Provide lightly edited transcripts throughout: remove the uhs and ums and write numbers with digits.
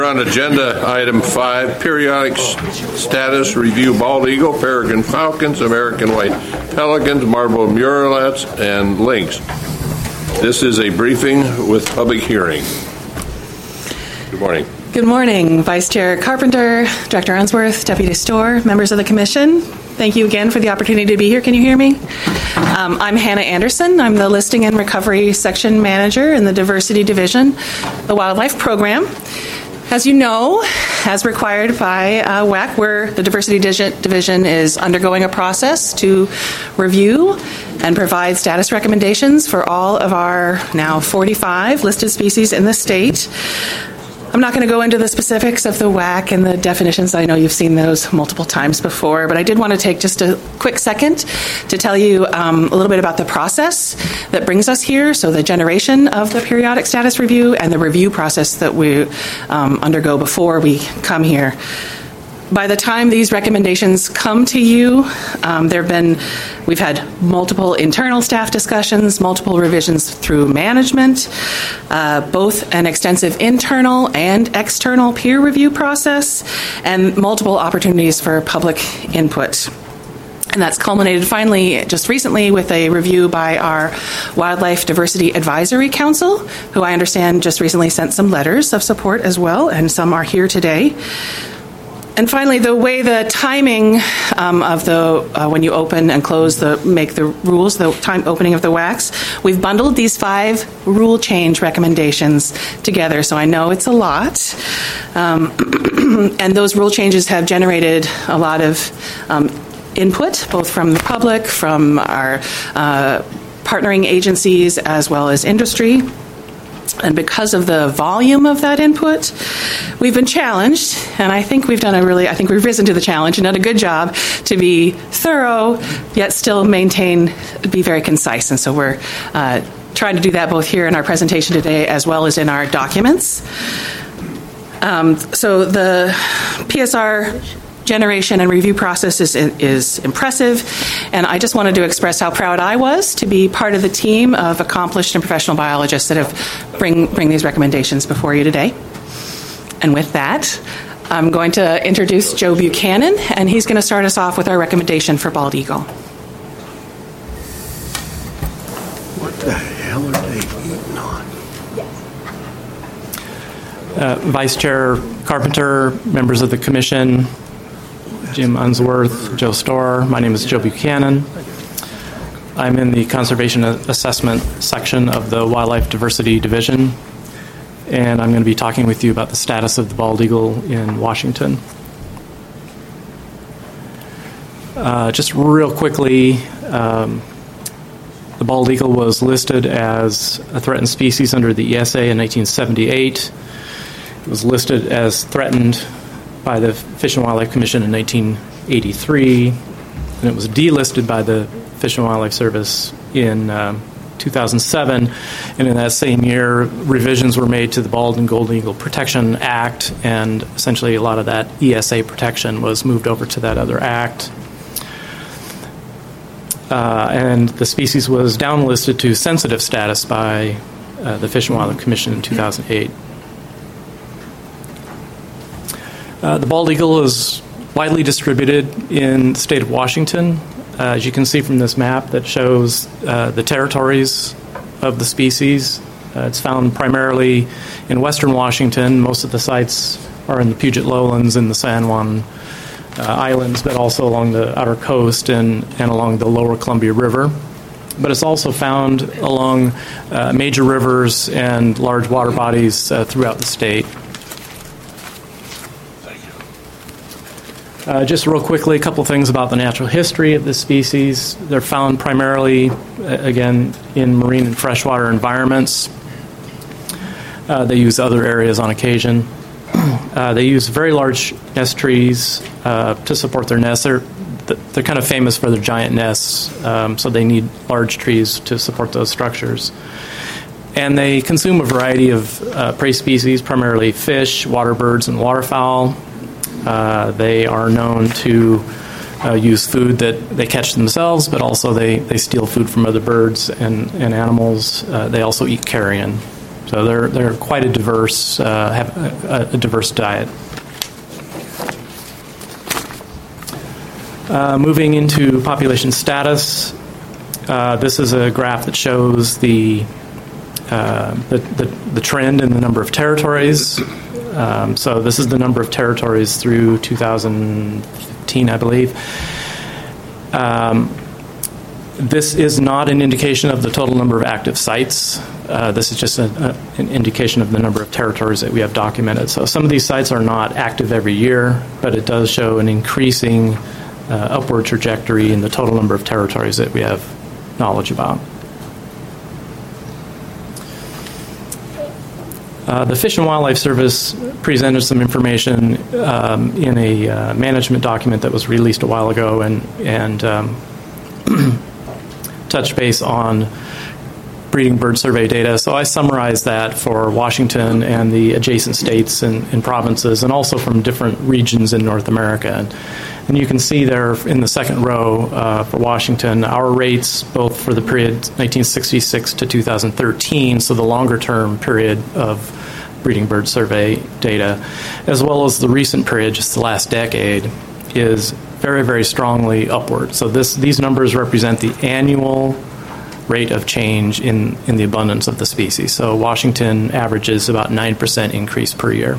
On agenda item 5, periodic status review: bald eagle, peregrine falcons, American white pelicans, marble murrelets, and lynx. This is a briefing with public hearing. Good morning. Good morning, Vice Chair Carpenter, Director Unsworth, Deputy Storr, members of the Commission. Thank you again for the opportunity to be here. Can you hear me? I'm Hannah Anderson. I'm the Listing and Recovery Section Manager in the Diversity Division, the Wildlife Program. As you know, as required by WAC, where the Diversity Division is undergoing a process to review and provide status recommendations for all of our now 45 listed species in the state. I'm not going to go into the specifics of the WAC and the definitions. I know you've seen those multiple times before, but I did want to take just a quick second to tell you a little bit about the process that brings us here. So the generation of the periodic status review and the review process that we undergo before we come here. By the time these recommendations come to you, we've had multiple internal staff discussions, multiple revisions through management, both an extensive internal and external peer review process, and multiple opportunities for public input. And that's culminated finally just recently with a review by our Wildlife Diversity Advisory Council, who I understand just recently sent some letters of support as well, and some are here today. And finally, the way the timing of when you open and close make the rules, the time opening of the WACs, we've bundled these 5 rule change recommendations together. So I know it's a lot. And those rule changes have generated a lot of input, both from the public, from our partnering agencies, as well as industry. And because of the volume of that input, we've been challenged, and I think we've risen to the challenge and done a good job to be thorough, yet still be very concise. And so we're trying to do that both here in our presentation today as well as in our documents. So the PSR generation and review process is impressive, and I just wanted to express how proud I was to be part of the team of accomplished and professional biologists that have bring these recommendations before you today. And with that, I'm going to introduce Joe Buchanan, and he's going to start us off with our recommendation for bald eagle. What the hell are they eating on? Vice Chair Carpenter, members of the Commission, Jim Unsworth, Joe Storr. My name is Joe Buchanan. I'm in the Conservation Assessment section of the Wildlife Diversity Division, and I'm going to be talking with you about the status of the bald eagle in Washington. Just real quickly, the bald eagle was listed as a threatened species under the ESA in 1978. It was listed as threatened by the Fish and Wildlife Commission in 1983, and it was delisted by the Fish and Wildlife Service in 2007. And in that same year, revisions were made to the Bald and Golden Eagle Protection Act, and essentially a lot of that ESA protection was moved over to that other act. And the species was downlisted to sensitive status by the Fish and Wildlife Commission in 2008. The bald eagle is widely distributed in the state of Washington. As you can see from this map that shows the territories of the species, it's found primarily in western Washington. Most of the sites are in the Puget Lowlands and the San Juan Islands, but also along the outer coast and along the lower Columbia River. But it's also found along major rivers and large water bodies throughout the state. Just real quickly, a couple things about the natural history of this species. They're found primarily, again, in marine and freshwater environments. They use other areas on occasion. They use very large nest trees to support their nests. They're kind of famous for their giant nests, so they need large trees to support those structures. And they consume a variety of prey species, primarily fish, water birds, and waterfowl. They are known to use food that they catch themselves, but also they steal food from other birds and animals. They also eat carrion. So they're quite a diverse, have a diverse diet. Moving into population status, this is a graph that shows the trend in the number of territories. So this is the number of territories through 2015, I believe. This is not an indication of the total number of active sites. This is just an indication of the number of territories that we have documented. So some of these sites are not active every year, but it does show an increasing upward trajectory in the total number of territories that we have knowledge about. The Fish and Wildlife Service presented some information in a management document that was released a while ago and touched base on breeding bird survey data. So I summarized that for Washington and the adjacent states and provinces, and also from different regions in North America. And you can see there in the second row for Washington, our rates both for the period 1966 to 2013, so the longer term period of breeding bird survey data, as well as the recent period, just the last decade, is very, very strongly upward. So these numbers represent the annual rate of change in the abundance of the species. So Washington averages about 9% increase per year.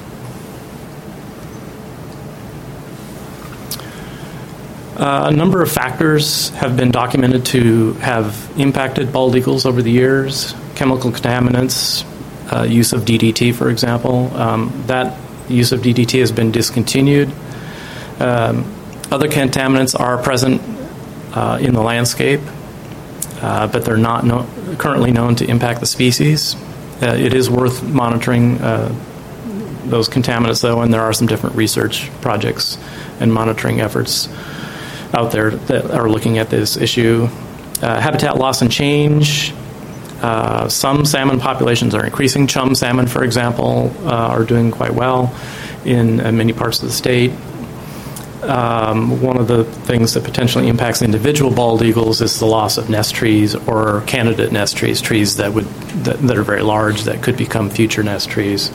A number of factors have been documented to have impacted bald eagles over the years. Chemical contaminants, use of DDT, for example. That use of DDT has been discontinued. Other contaminants are present in the landscape, but they're not currently known to impact the species. It is worth monitoring those contaminants, though, and there are some different research projects and monitoring efforts out there that are looking at this issue. Habitat loss and change. Some salmon populations are increasing. Chum salmon, for example, are doing quite well in many parts of the state. One of the things that potentially impacts individual bald eagles is the loss of nest trees or candidate nest trees, trees that are very large that could become future nest trees.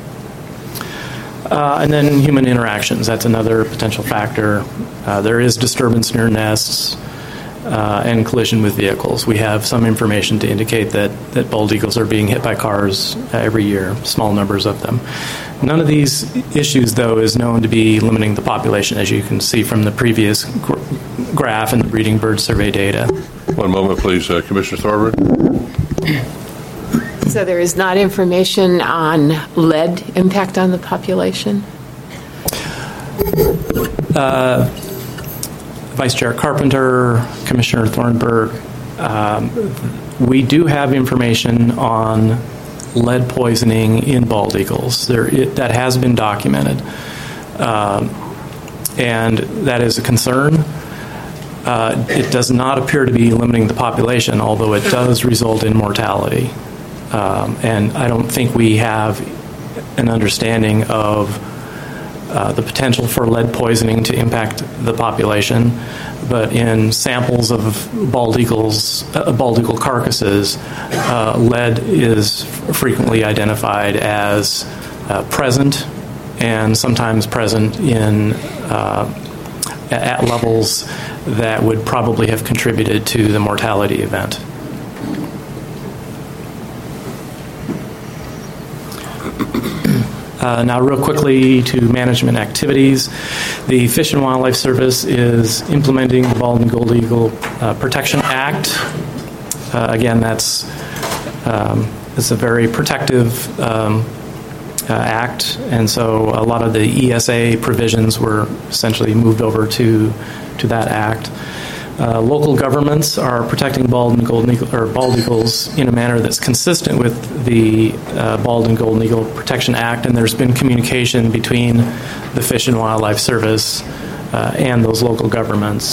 And then human interactions, that's another potential factor. There is disturbance near nests and collision with vehicles. We have some information to indicate that bald eagles are being hit by cars every year, small numbers of them. None of these issues, though, is known to be limiting the population, as you can see from the previous graph and the breeding bird survey data. One moment, please, Commissioner Thorburn. So there is not information on lead impact on the population? Vice Chair Carpenter, Commissioner Thornburg, we do have information on lead poisoning in bald eagles. That has been documented, and that is a concern. It does not appear to be limiting the population, although it does result in mortality. And I don't think we have an understanding of the potential for lead poisoning to impact the population, but in samples of bald eagle carcasses, lead is frequently identified as present, and sometimes present at levels that would probably have contributed to the mortality event. Now, real quickly to management activities. The Fish and Wildlife Service is implementing the Bald and Gold Eagle Protection Act. Again, it's a very protective act, and so a lot of the ESA provisions were essentially moved over to that act. Local governments are protecting bald and golden eagle, or bald eagles in a manner that's consistent with the Bald and Golden Eagle Protection Act, and there's been communication between the Fish and Wildlife Service and those local governments.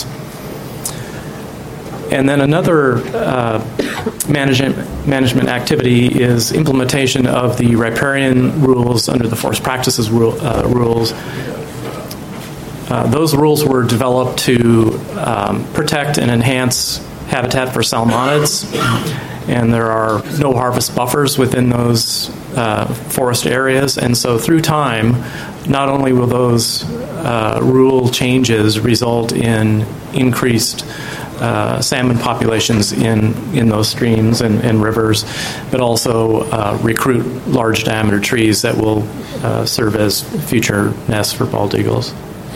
And then another management activity is implementation of the riparian rules under the forest practices rules. Those rules were developed to protect and enhance habitat for salmonids, and there are no harvest buffers within those forest areas. And so through time, not only will those rule changes result in increased salmon populations in those streams and rivers, but also recruit large diameter trees that will serve as future nests for bald eagles.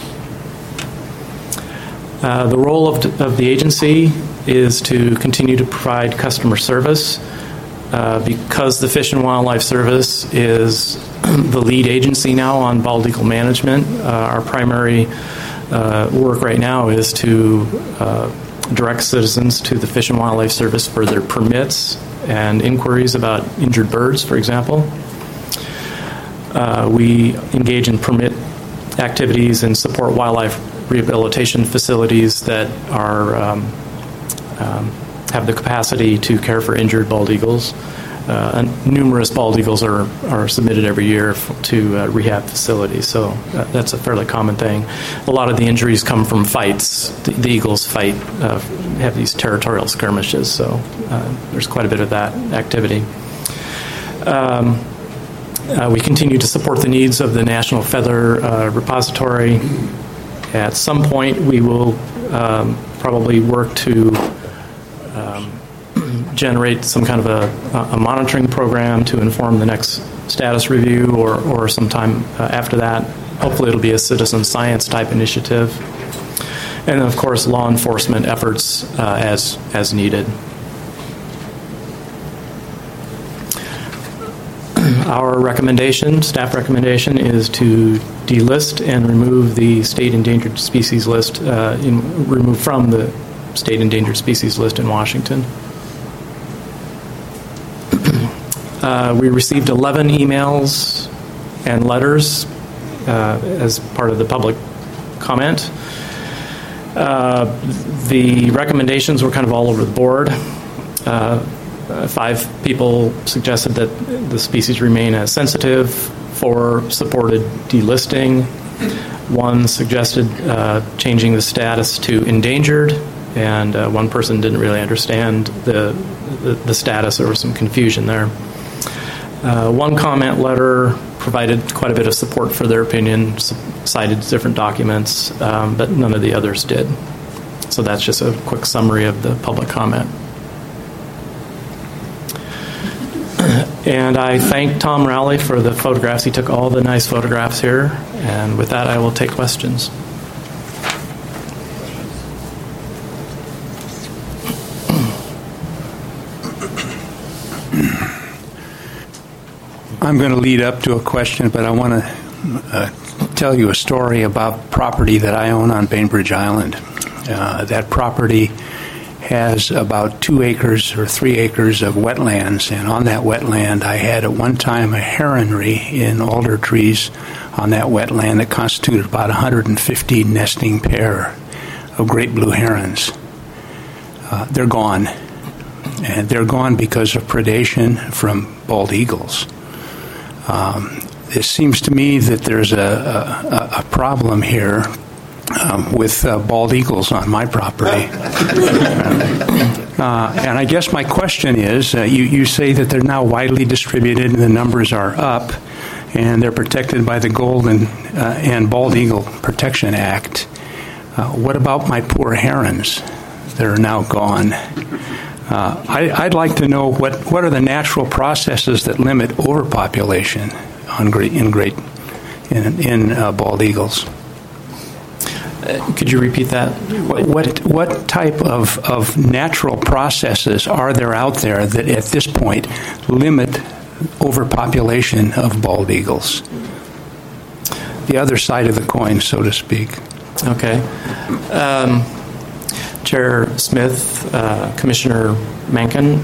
The role of the agency is to continue to provide customer service. Because the Fish and Wildlife Service is the lead agency now on bald eagle management, our primary work right now is to direct citizens to the Fish and Wildlife Service for their permits and inquiries about injured birds, for example. We engage in permit activities and support wildlife rehabilitation facilities that are have the capacity to care for injured bald eagles. Numerous bald eagles are submitted every year to rehab facilities, so that's a fairly common thing. A lot of the injuries come from fights. The eagles fight, have these territorial skirmishes, so there's quite a bit of that activity. We continue to support the needs of the National Feather Repository. At some point, we will probably work to generate some kind of a monitoring program to inform the next status review or sometime after that. Hopefully it'll be a citizen science type initiative. And then, of course, law enforcement efforts as needed. Our recommendation, staff recommendation, is to delist and remove the state endangered species list, remove from the state endangered species list in Washington. We received 11 emails and letters as part of the public comment. The recommendations were kind of all over the board. 5 people suggested that the species remain as sensitive. 4 supported delisting. 1 suggested changing the status to endangered, and 1 person didn't really understand the status. There was some confusion there. 1 comment letter provided quite a bit of support for their opinion, cited different documents, but none of the others did. So that's just a quick summary of the public comment. And I thank Tom Rowley for the photographs. He took all the nice photographs here. And with that, I will take questions. I'm going to lead up to a question, but I want to tell you a story about property that I own on Bainbridge Island. That property has about 2 acres or 3 acres of wetlands, and on that wetland I had at one time a heronry in alder trees on that wetland that constituted about 150 nesting pair of great blue herons. They're gone, and they're gone because of predation from bald eagles. It seems to me that there's a problem here with bald eagles on my property. And I guess my question is, you say that they're now widely distributed and the numbers are up, and they're protected by the Golden and Bald Eagle Protection Act. What about my poor herons that are now gone? I'd like to know what are the natural processes that limit overpopulation in bald eagles. Could you repeat that? What type of natural processes are there out there that at this point limit overpopulation of bald eagles? The other side of the coin, so to speak. Okay. Chair Smith, Commissioner Mencken,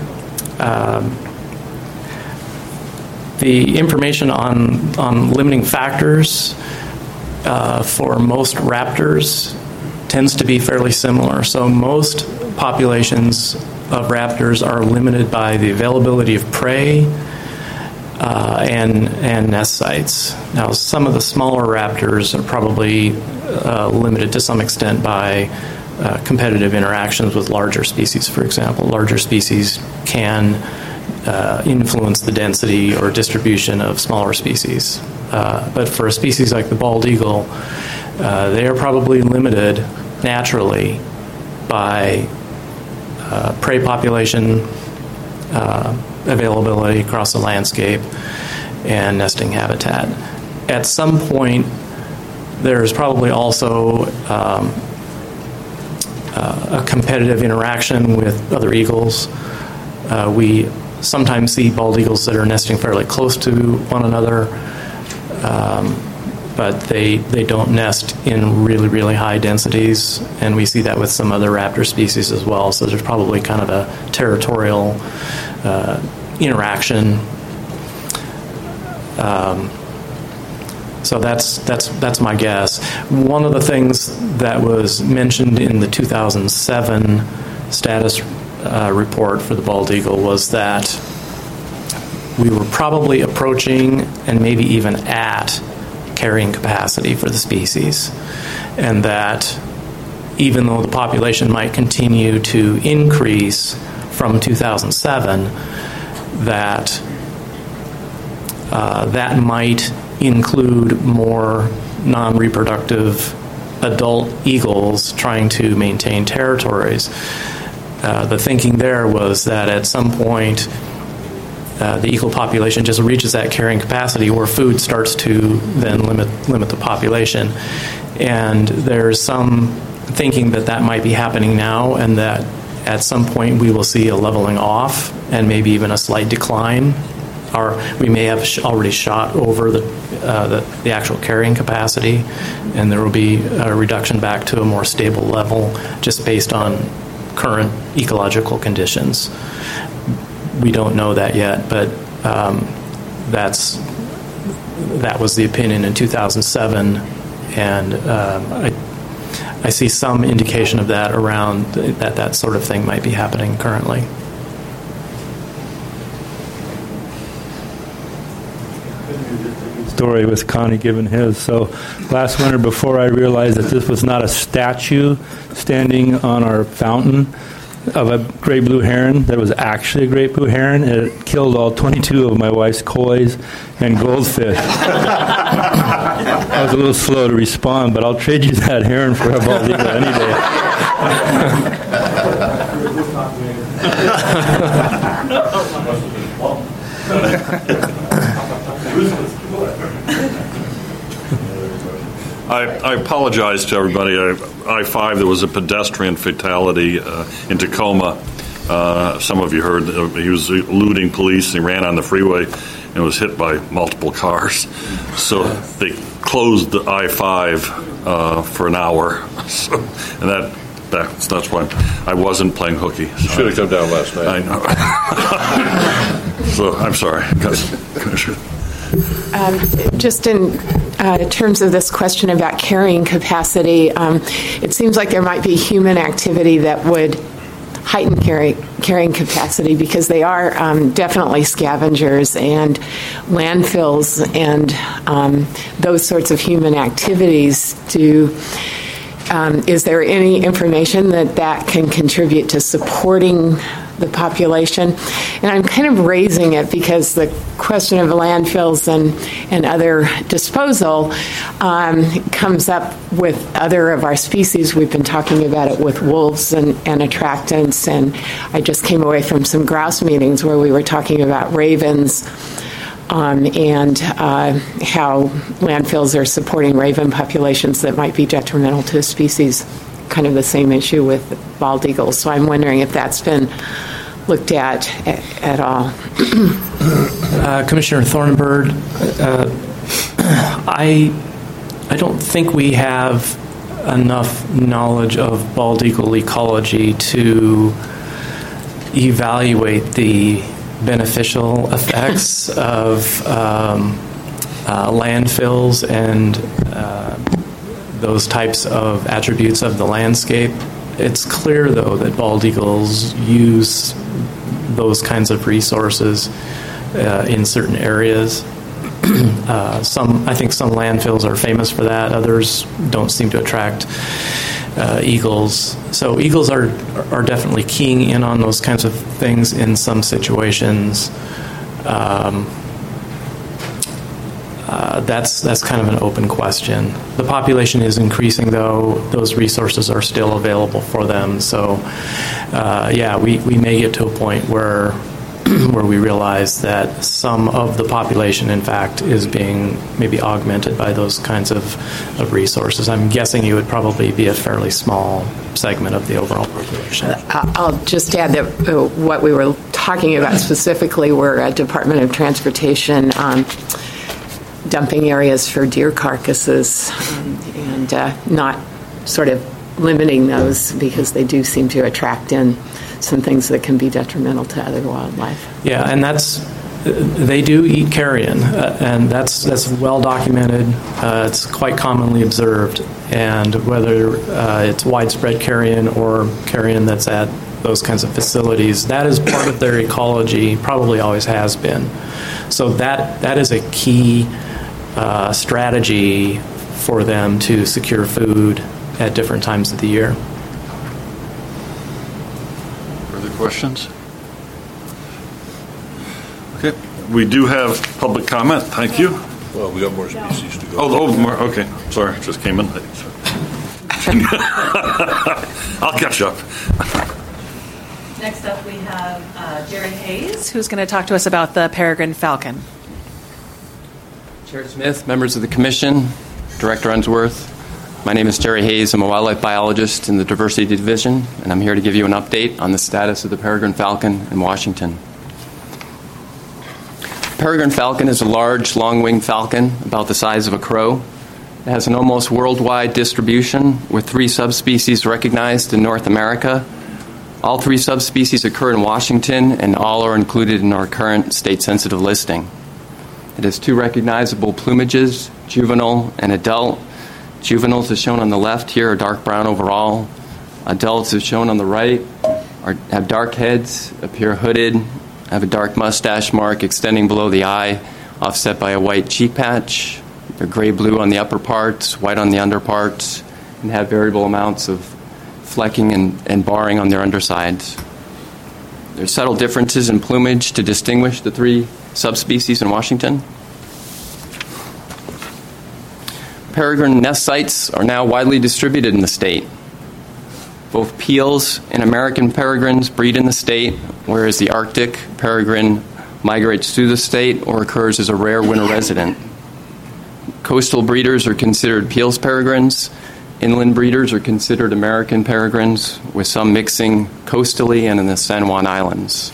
the information on limiting factors for most raptors tends to be fairly similar. So most populations of raptors are limited by the availability of prey and nest sites. Now, some of the smaller raptors are probably limited to some extent by competitive interactions with larger species, for example. Larger species can influence the density or distribution of smaller species. But for a species like the bald eagle, they are probably limited naturally by prey population availability across the landscape and nesting habitat. At some point, there's probably also a competitive interaction with other eagles. We sometimes see bald eagles that are nesting fairly close to one another, but they don't nest in really, really high densities, and we see that with some other raptor species as well. So there's probably kind of a territorial interaction. So that's my guess. One of the things that was mentioned in the 2007 status report for the bald eagle was that we were probably approaching and maybe even at carrying capacity for the species, and that even though the population might continue to increase from 2007, that that might include more non-reproductive adult eagles trying to maintain territories. The thinking there was that at some point the eagle population just reaches that carrying capacity where food starts to then limit the population. And there's some thinking that that might be happening now, and that at some point we will see a leveling off and maybe even a slight decline. Or we may have already shot over the actual carrying capacity, and there will be a reduction back to a more stable level just based on current ecological conditions. We don't know that yet, but that was the opinion in 2007, and I see some indication of that around that sort of thing might be happening currently. Story with Connie giving his. So last winter, before I realized that this was not a statue standing on our fountain of a great blue heron, that was actually a great blue heron, and it killed all 22 of my wife's kois and goldfish. I was a little slow to respond, but I'll trade you that heron for a bald eagle any day. I apologize to everybody. I-5, there was a pedestrian fatality in Tacoma. Some of you heard he was eluding police. He ran on the freeway and was hit by multiple cars. So they closed the I-5 for an hour. So, and that's why I wasn't playing hooky. So should have come down last night. I know. So I'm sorry, Commissioner. Just in terms of this question about carrying capacity, it seems like there might be human activity that would heighten carrying capacity, because they are definitely scavengers, and landfills and those sorts of human activities do. Is there any information that can contribute to supporting the population? And I'm kind of raising it because the question of landfills and other disposal comes up with other of our species. We've been talking about it with wolves and attractants, and I just came away from some grouse meetings where we were talking about ravens and how landfills are supporting raven populations that might be detrimental to a species. Kind of the same issue with bald eagles. So I'm wondering if that's been looked at all. Commissioner Thornburg, I don't think we have enough knowledge of bald eagle ecology to evaluate the beneficial effects of landfills and those types of attributes of the landscape. It's clear, though, that bald eagles use those kinds of resources in certain areas. I think some landfills are famous for that. Others don't seem to attract eagles. So eagles are definitely keying in on those kinds of things in some situations. That's kind of an open question. The population is increasing, though. Those resources are still available for them. So, we may get to a point where we realize that some of the population, in fact, is being maybe augmented by those kinds of resources. I'm guessing you would probably be a fairly small segment of the overall population. I'll just add that what we were talking about specifically were Department of Transportation dumping areas for deer carcasses and not sort of limiting those because they do seem to attract in some things that can be detrimental to other wildlife. Yeah, and they do eat carrion, and that's well documented. It's quite commonly observed, and whether it's widespread carrion or carrion that's at those kinds of facilities, that is part of their ecology, probably always has been. So that is a key strategy for them to secure food at different times of the year. Further questions? Okay. We do have public comment. Thank you. Well, we got more species to go. Oh, more. Okay. Sorry, just came in. I'll catch up. Next up, we have Jerry Hayes, who's going to talk to us about the peregrine falcon. Chair Smith, members of the Commission, Director Unsworth, my name is Jerry Hayes. I'm a wildlife biologist in the Diversity Division, and I'm here to give you an update on the status of the peregrine falcon in Washington. Peregrine falcon is a large, long-winged falcon about the size of a crow. It has an almost worldwide distribution with 3 subspecies recognized in North America. All 3 subspecies occur in Washington, and all are included in our current state-sensitive listing. It has 2 recognizable plumages, juvenile and adult. Juveniles, as shown on the left here, are dark brown overall. Adults, as shown on the right, have dark heads, appear hooded, have a dark mustache mark extending below the eye, offset by a white cheek patch. They're gray-blue on the upper parts, white on the underparts, and have variable amounts of flecking and barring on their undersides. There are subtle differences in plumage to distinguish the 3 subspecies in Washington. Peregrine nest sites are now widely distributed in the state. Both peals and American peregrines breed in the state, whereas the Arctic peregrine migrates through the state or occurs as a rare winter resident. Coastal breeders are considered Peel's peregrines. Inland breeders are considered American peregrines, with some mixing coastally and in the San Juan Islands.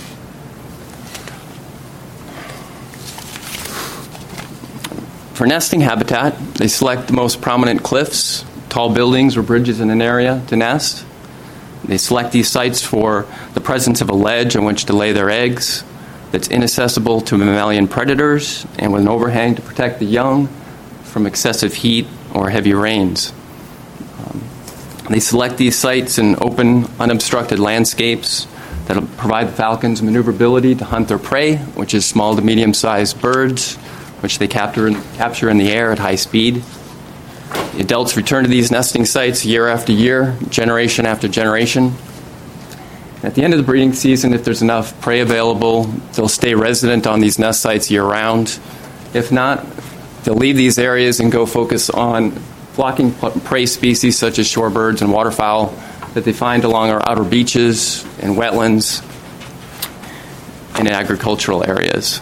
For nesting habitat, they select the most prominent cliffs, tall buildings or bridges in an area to nest. They select these sites for the presence of a ledge on which to lay their eggs that's inaccessible to mammalian predators and with an overhang to protect the young from excessive heat or heavy rains. They select these sites in open, unobstructed landscapes that provide the falcons maneuverability to hunt their prey, which is small to medium-sized birds, which they capture in the air at high speed. The adults return to these nesting sites year after year, generation after generation. At the end of the breeding season, if there's enough prey available, they'll stay resident on these nest sites year-round. If not, they'll leave these areas and go focus on flocking prey species such as shorebirds and waterfowl that they find along our outer beaches and wetlands and in agricultural areas.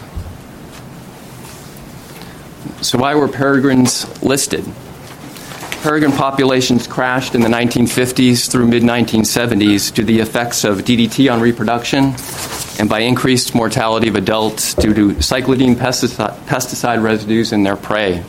So why were peregrines listed? Peregrine populations crashed in the 1950s through mid-1970s due to the effects of DDT on reproduction and by increased mortality of adults due to cyclidine pesticide residues in their prey.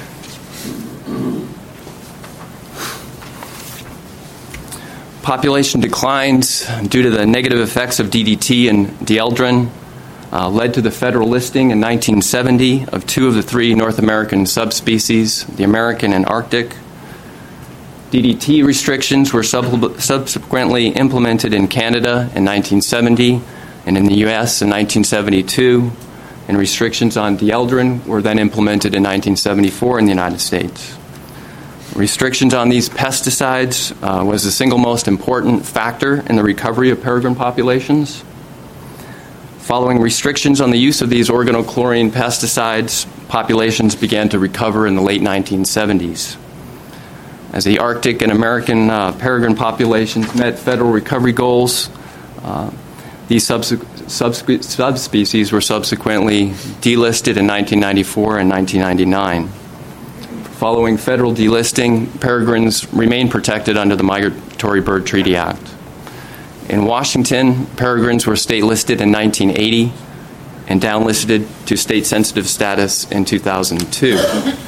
Population declines due to the negative effects of DDT and dieldrin led to the federal listing in 1970 of 2 of the 3 North American subspecies, the American and Arctic. DDT restrictions were subsequently implemented in Canada in 1970 and in the U.S. in 1972, and restrictions on dieldrin were then implemented in 1974 in the United States. Restrictions on these pesticides was the single most important factor in the recovery of peregrine populations. Following restrictions on the use of these organochlorine pesticides, populations began to recover in the late 1970s. As the Arctic and American peregrine populations met federal recovery goals, these subspecies were subsequently delisted in 1994 and 1999. Following federal delisting, peregrines remain protected under the Migratory Bird Treaty Act. In Washington, peregrines were state listed in 1980 and downlisted to state sensitive status in 2002.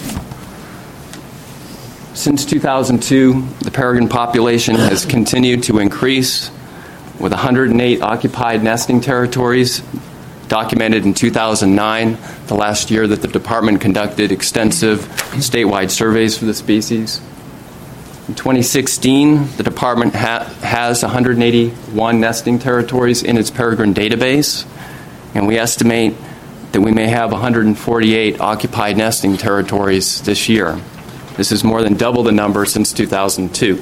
Since 2002, the peregrine population has continued to increase, with 108 occupied nesting territories documented in 2009, the last year that the department conducted extensive statewide surveys for the species. In 2016, the department has 181 nesting territories in its peregrine database, and we estimate that we may have 148 occupied nesting territories this year. This is more than double the number since 2002.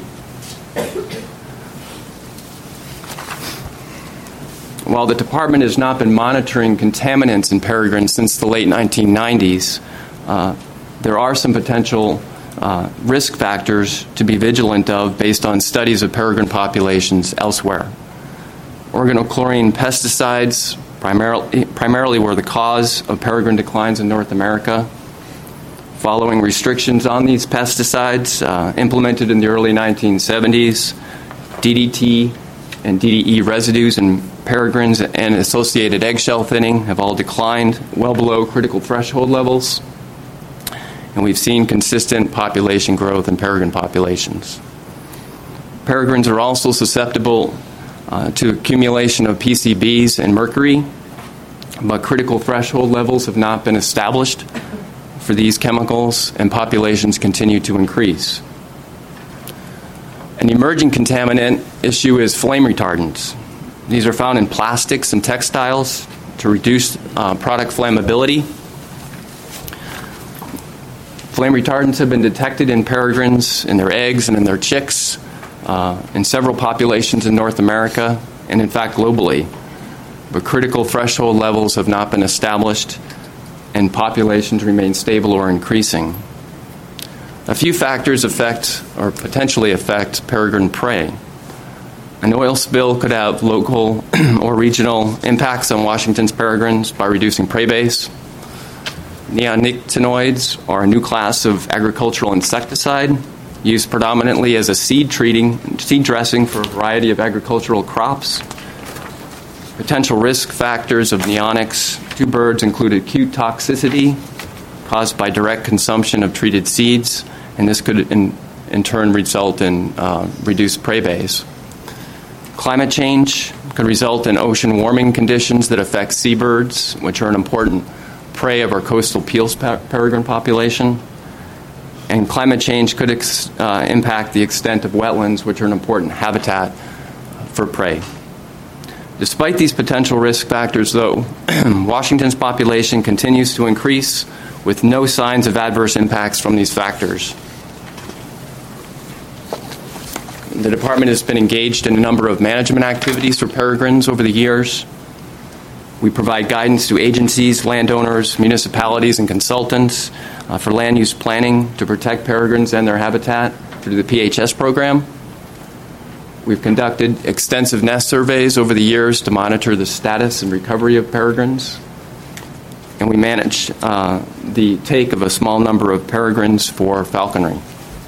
While the department has not been monitoring contaminants in peregrines since the late 1990s, there are some potential risk factors to be vigilant of based on studies of peregrine populations elsewhere. Organochlorine pesticides primarily were the cause of peregrine declines in North America. Following restrictions on these pesticides implemented in the early 1970s, DDT and DDE residues in peregrines and associated eggshell thinning have all declined well below critical threshold levels, and we've seen consistent population growth in peregrine populations. Peregrines are also susceptible to accumulation of PCBs and mercury, but critical threshold levels have not been established for these chemicals, and populations continue to increase. An emerging contaminant issue is flame retardants. These are found in plastics and textiles to reduce product flammability. Flame retardants have been detected in peregrines, in their eggs, and in their chicks, in several populations in North America, and in fact globally. But critical threshold levels have not been established, and populations remain stable or increasing. A few factors affect or potentially affect peregrine prey. An oil spill could have local or regional impacts on Washington's peregrines by reducing prey base. Neonicotinoids are a new class of agricultural insecticide used predominantly as a seed dressing for a variety of agricultural crops. Potential risk factors of neonics to birds include acute toxicity caused by direct consumption of treated seeds, and this could in turn result in reduced prey base. Climate change could result in ocean warming conditions that affect seabirds, which are an important prey of our coastal Peel's peregrine population. And climate change could impact the extent of wetlands, which are an important habitat for prey. Despite these potential risk factors, though, Washington's population continues to increase with no signs of adverse impacts from these factors. The department has been engaged in a number of management activities for peregrines over the years. We provide guidance to agencies, landowners, municipalities, and consultants for land use planning to protect peregrines and their habitat through the PHS program. We've conducted extensive nest surveys over the years to monitor the status and recovery of peregrines. And we manage the take of a small number of peregrines for falconry.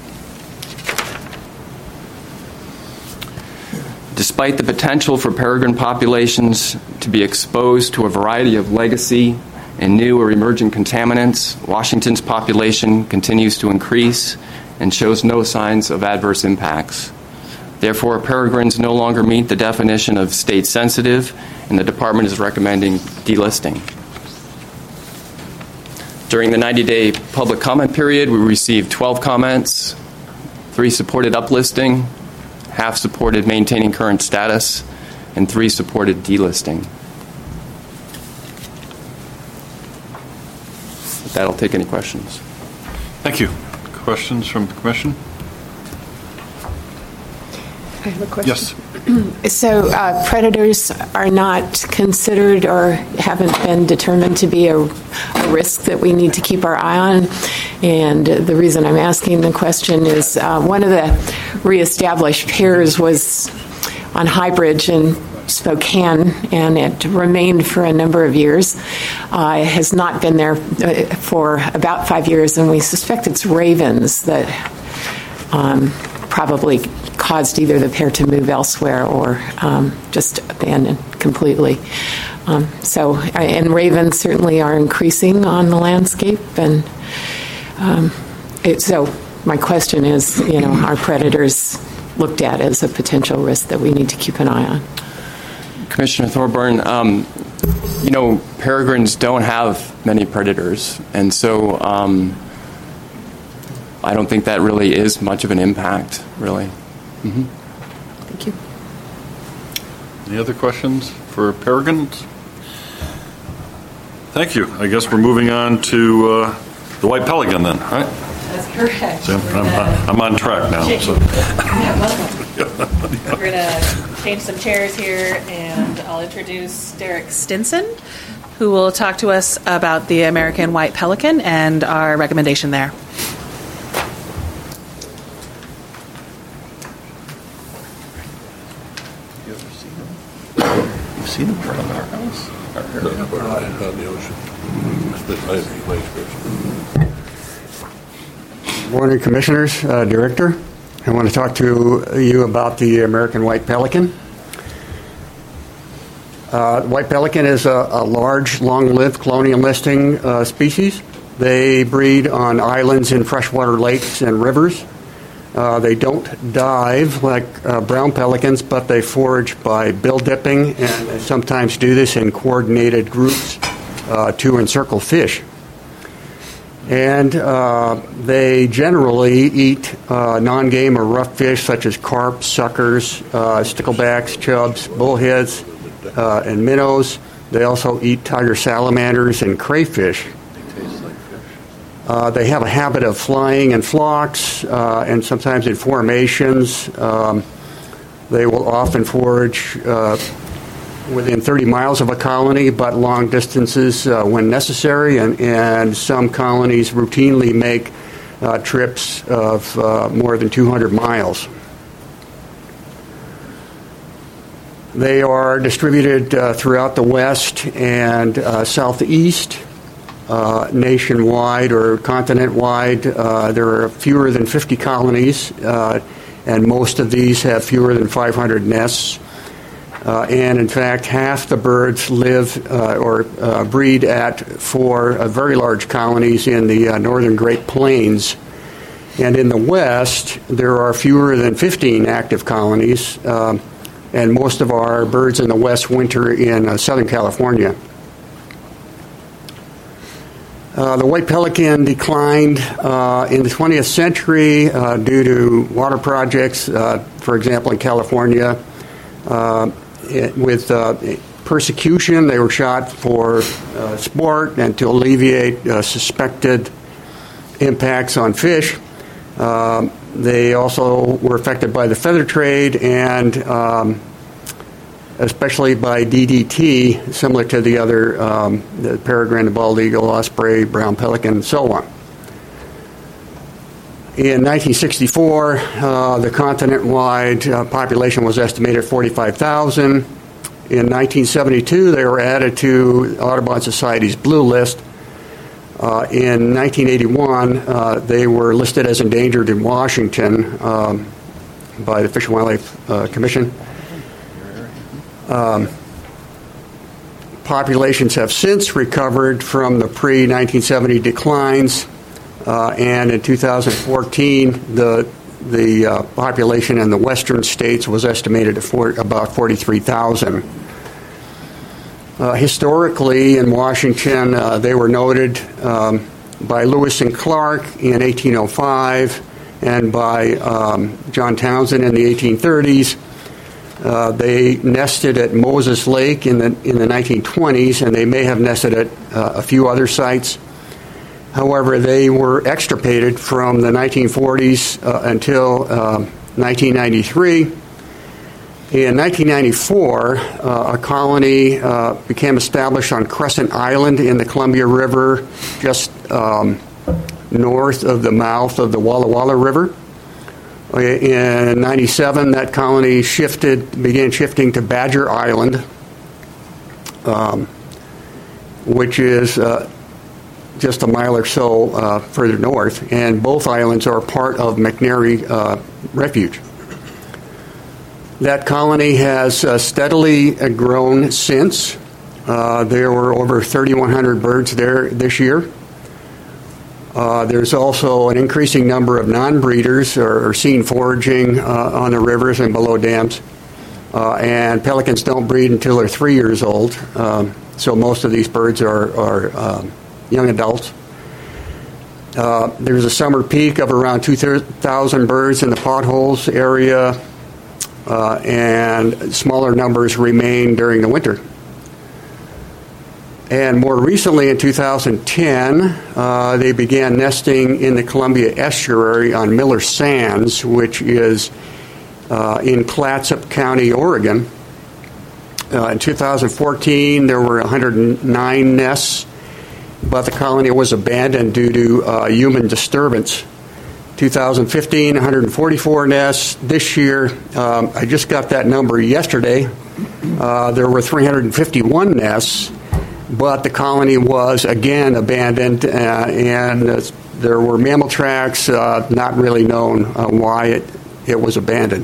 Despite the potential for peregrine populations to be exposed to a variety of legacy and new or emerging contaminants, Washington's population continues to increase and shows no signs of adverse impacts. Therefore, peregrines no longer meet the definition of state sensitive, and the department is recommending delisting. During the 90-day public comment period, we received 12 comments, 3 supported uplisting, half supported maintaining current status, and 3 supported delisting. With that, I'll take any questions. Thank you. Questions from the Commission? I have a question. Yes. So predators are not considered or haven't been determined to be a risk that we need to keep our eye on. And the reason I'm asking the question is one of the reestablished piers was on High Bridge in Spokane, and it remained for a number of years. It has not been there for about 5 years, and we suspect it's ravens that probably caused either the pair to move elsewhere or just abandon completely. And ravens certainly are increasing on the landscape, and so my question is, are predators looked at as a potential risk that we need to keep an eye on? Commissioner Thorburn, peregrines don't have many predators, and so I don't think that really is much of an impact, really. Mm-hmm. Thank you. Any other questions for peregrines? Thank you. I guess we're moving on to the white pelican then, right? That's correct. So I'm on track now. So. We're going to change some chairs here, and I'll introduce Derek Stinson, who will talk to us about the American white pelican and our recommendation there. You've seen them around our house? Our area? No, not in the ocean. Morning, Commissioners, Director. I want to talk to you about the American white pelican. White pelican is a large, long-lived colonial nesting species. They breed on islands in freshwater lakes and rivers. They don't dive like brown pelicans, but they forage by bill dipping, and they sometimes do this in coordinated groups to encircle fish. And they generally eat non-game or rough fish such as carp, suckers, sticklebacks, chubs, bullheads, and minnows. They also eat tiger salamanders and crayfish. They have a habit of flying in flocks and sometimes in formations. They will often forage within 30 miles of a colony, but long distances when necessary, and some colonies routinely make trips of more than 200 miles. They are distributed throughout the West and Southeast, nationwide or continent-wide. There are fewer than 50 colonies, and most of these have fewer than 500 nests. And in fact, half the birds live or breed at 4 very large colonies in the northern Great Plains. And in the West, there are fewer than 15 active colonies, and most of our birds in the West winter in Southern California. The white pelican declined in the 20th century due to water projects, for example, in California. With persecution, they were shot for sport and to alleviate suspected impacts on fish. They also were affected by the feather trade and especially by DDT, similar to the other, the peregrine, the bald eagle, osprey, brown pelican, and so on. In 1964, the continent-wide population was estimated at 45,000. In 1972, they were added to Audubon Society's Blue List. In 1981, they were listed as endangered in Washington by the Fish and Wildlife Commission. Populations have since recovered from the pre-1970 declines. And in 2014, the population in the western states was estimated at about 43,000. Historically, in Washington, they were noted by Lewis and Clark in 1805 and by John Townsend in the 1830s. They nested at Moses Lake in the 1920s, and they may have nested at a few other sites. However, they were extirpated from the 1940s until 1993, In 1994, a colony became established on Crescent Island in the Columbia River, just north of the mouth of the Walla Walla River. In 97, that colony began shifting to Badger Island, which is just a mile or so further north, and both islands are part of McNary Refuge. That colony has steadily grown since. There were over 3,100 birds there this year. There's also an increasing number of non-breeders are seen foraging on the rivers and below dams. And pelicans don't breed until they're 3 years old. So most of these birds are young adults. There's a summer peak of around 2,000 birds in the potholes area. And smaller numbers remain during the winter. And more recently, in 2010, they began nesting in the Columbia Estuary on Miller Sands, which is in Clatsop County, Oregon. In 2014, there were 109 nests, but the colony was abandoned due to human disturbance. 2015, 144 nests. This year, I just got that number yesterday. There were 351 nests, but the colony was again abandoned, and there were mammal tracks, not really known why it was abandoned.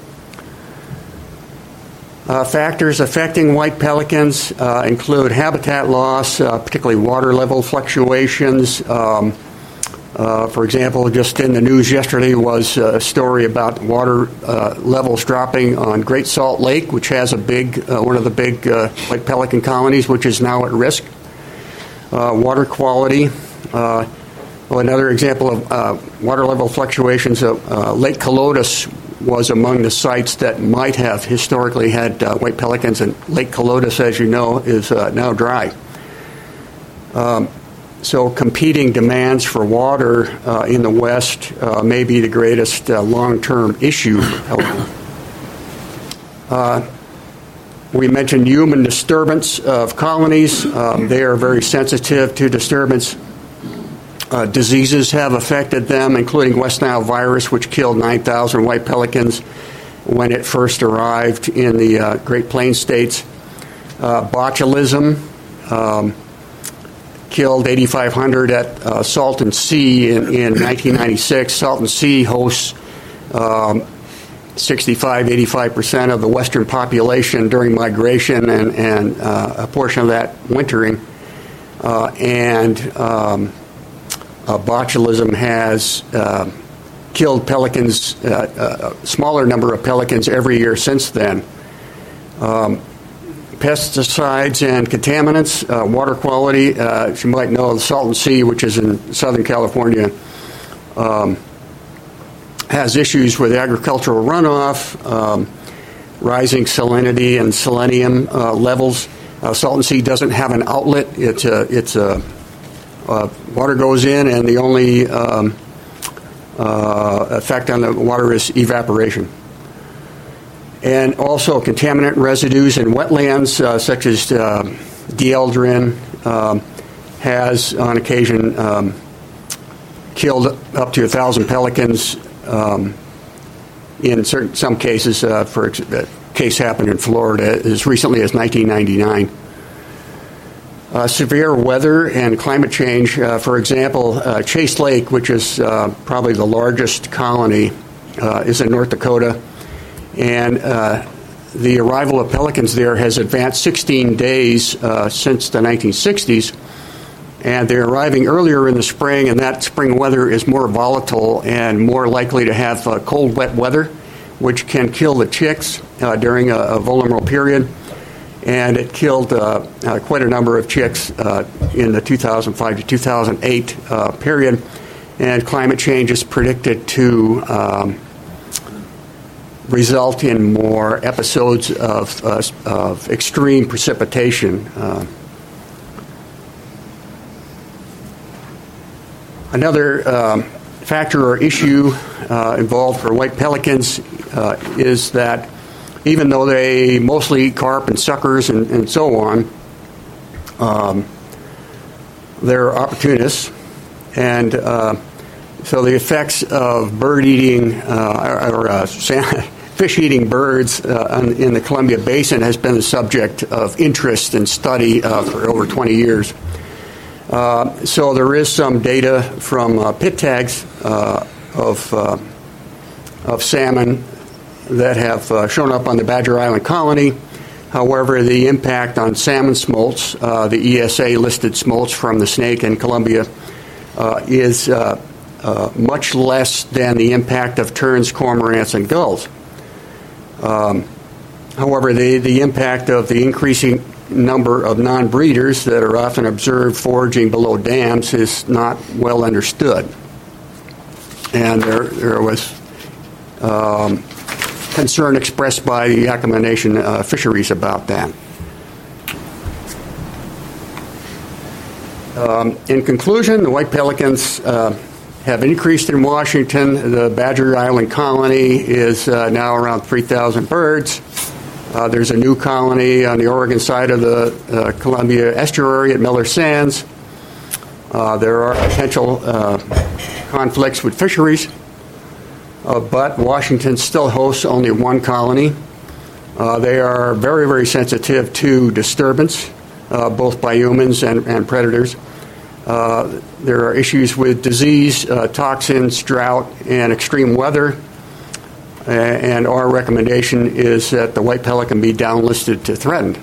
Factors affecting white pelicans include habitat loss, particularly water level fluctuations. For example, just in the news yesterday was a story about water levels dropping on Great Salt Lake, which has one of the big white pelican colonies, which is now at risk. Water quality. Another example of water level fluctuations, Lake Calotes was among the sites that might have historically had white pelicans, and Lake Calotes, as you know, is now dry. So competing demands for water in the West may be the greatest long-term issue for pelicans. We mentioned human disturbance of colonies. They are very sensitive to disturbance. Diseases have affected them, including West Nile virus, which killed 9,000 white pelicans when it first arrived in the Great Plains states. Botulism killed 8,500 at Salton Sea in 1996. Salton Sea hosts 65% of the western population during migration and a portion of that wintering. Botulism has killed pelicans, a smaller number of pelicans every year since then. Pesticides and contaminants, water quality. As you might know, the Salton Sea, which is in Southern California, has issues with agricultural runoff, rising salinity and selenium levels. Salton Sea doesn't have an outlet. Water goes in, and the only effect on the water is evaporation. And also contaminant residues in wetlands, such as dieldrin, has on occasion killed up to 1,000 pelicans. In some cases, for a case happened in Florida as recently as 1999. Severe weather and climate change, for example, Chase Lake, which is probably the largest colony, is in North Dakota. And the arrival of pelicans there has advanced 16 days since the 1960s. And they're arriving earlier in the spring, and that spring weather is more volatile and more likely to have cold, wet weather, which can kill the chicks during a vulnerable period. And it killed quite a number of chicks in the 2005 to 2008 period. And climate change is predicted to result in more episodes of extreme precipitation. Another factor or issue involved for white pelicans is that even though they mostly eat carp and suckers and so on, they're opportunists. And so the effects of bird eating fish-eating birds in the Columbia Basin has been the subject of interest and study for over 20 years. So there is some data from pit tags of salmon that have shown up on the Badger Island colony. However, the impact on salmon smolts, the ESA listed smolts from the Snake and Columbia, is much less than the impact of terns, cormorants, and gulls. However, the impact of the increasing number of non-breeders that are often observed foraging below dams is not well understood. And there was concern expressed by the Yakima Nation fisheries about that. In conclusion, the white pelicans have increased in Washington. The Badger Island colony is now around 3,000 birds. There's a new colony on the Oregon side of the Columbia estuary at Miller Sands. There are potential conflicts with fisheries, but Washington still hosts only one colony. They are very, very sensitive to disturbance, both by humans and predators. There are issues with disease, toxins, drought, and extreme weather. And our recommendation is that the white pelican be downlisted to threatened.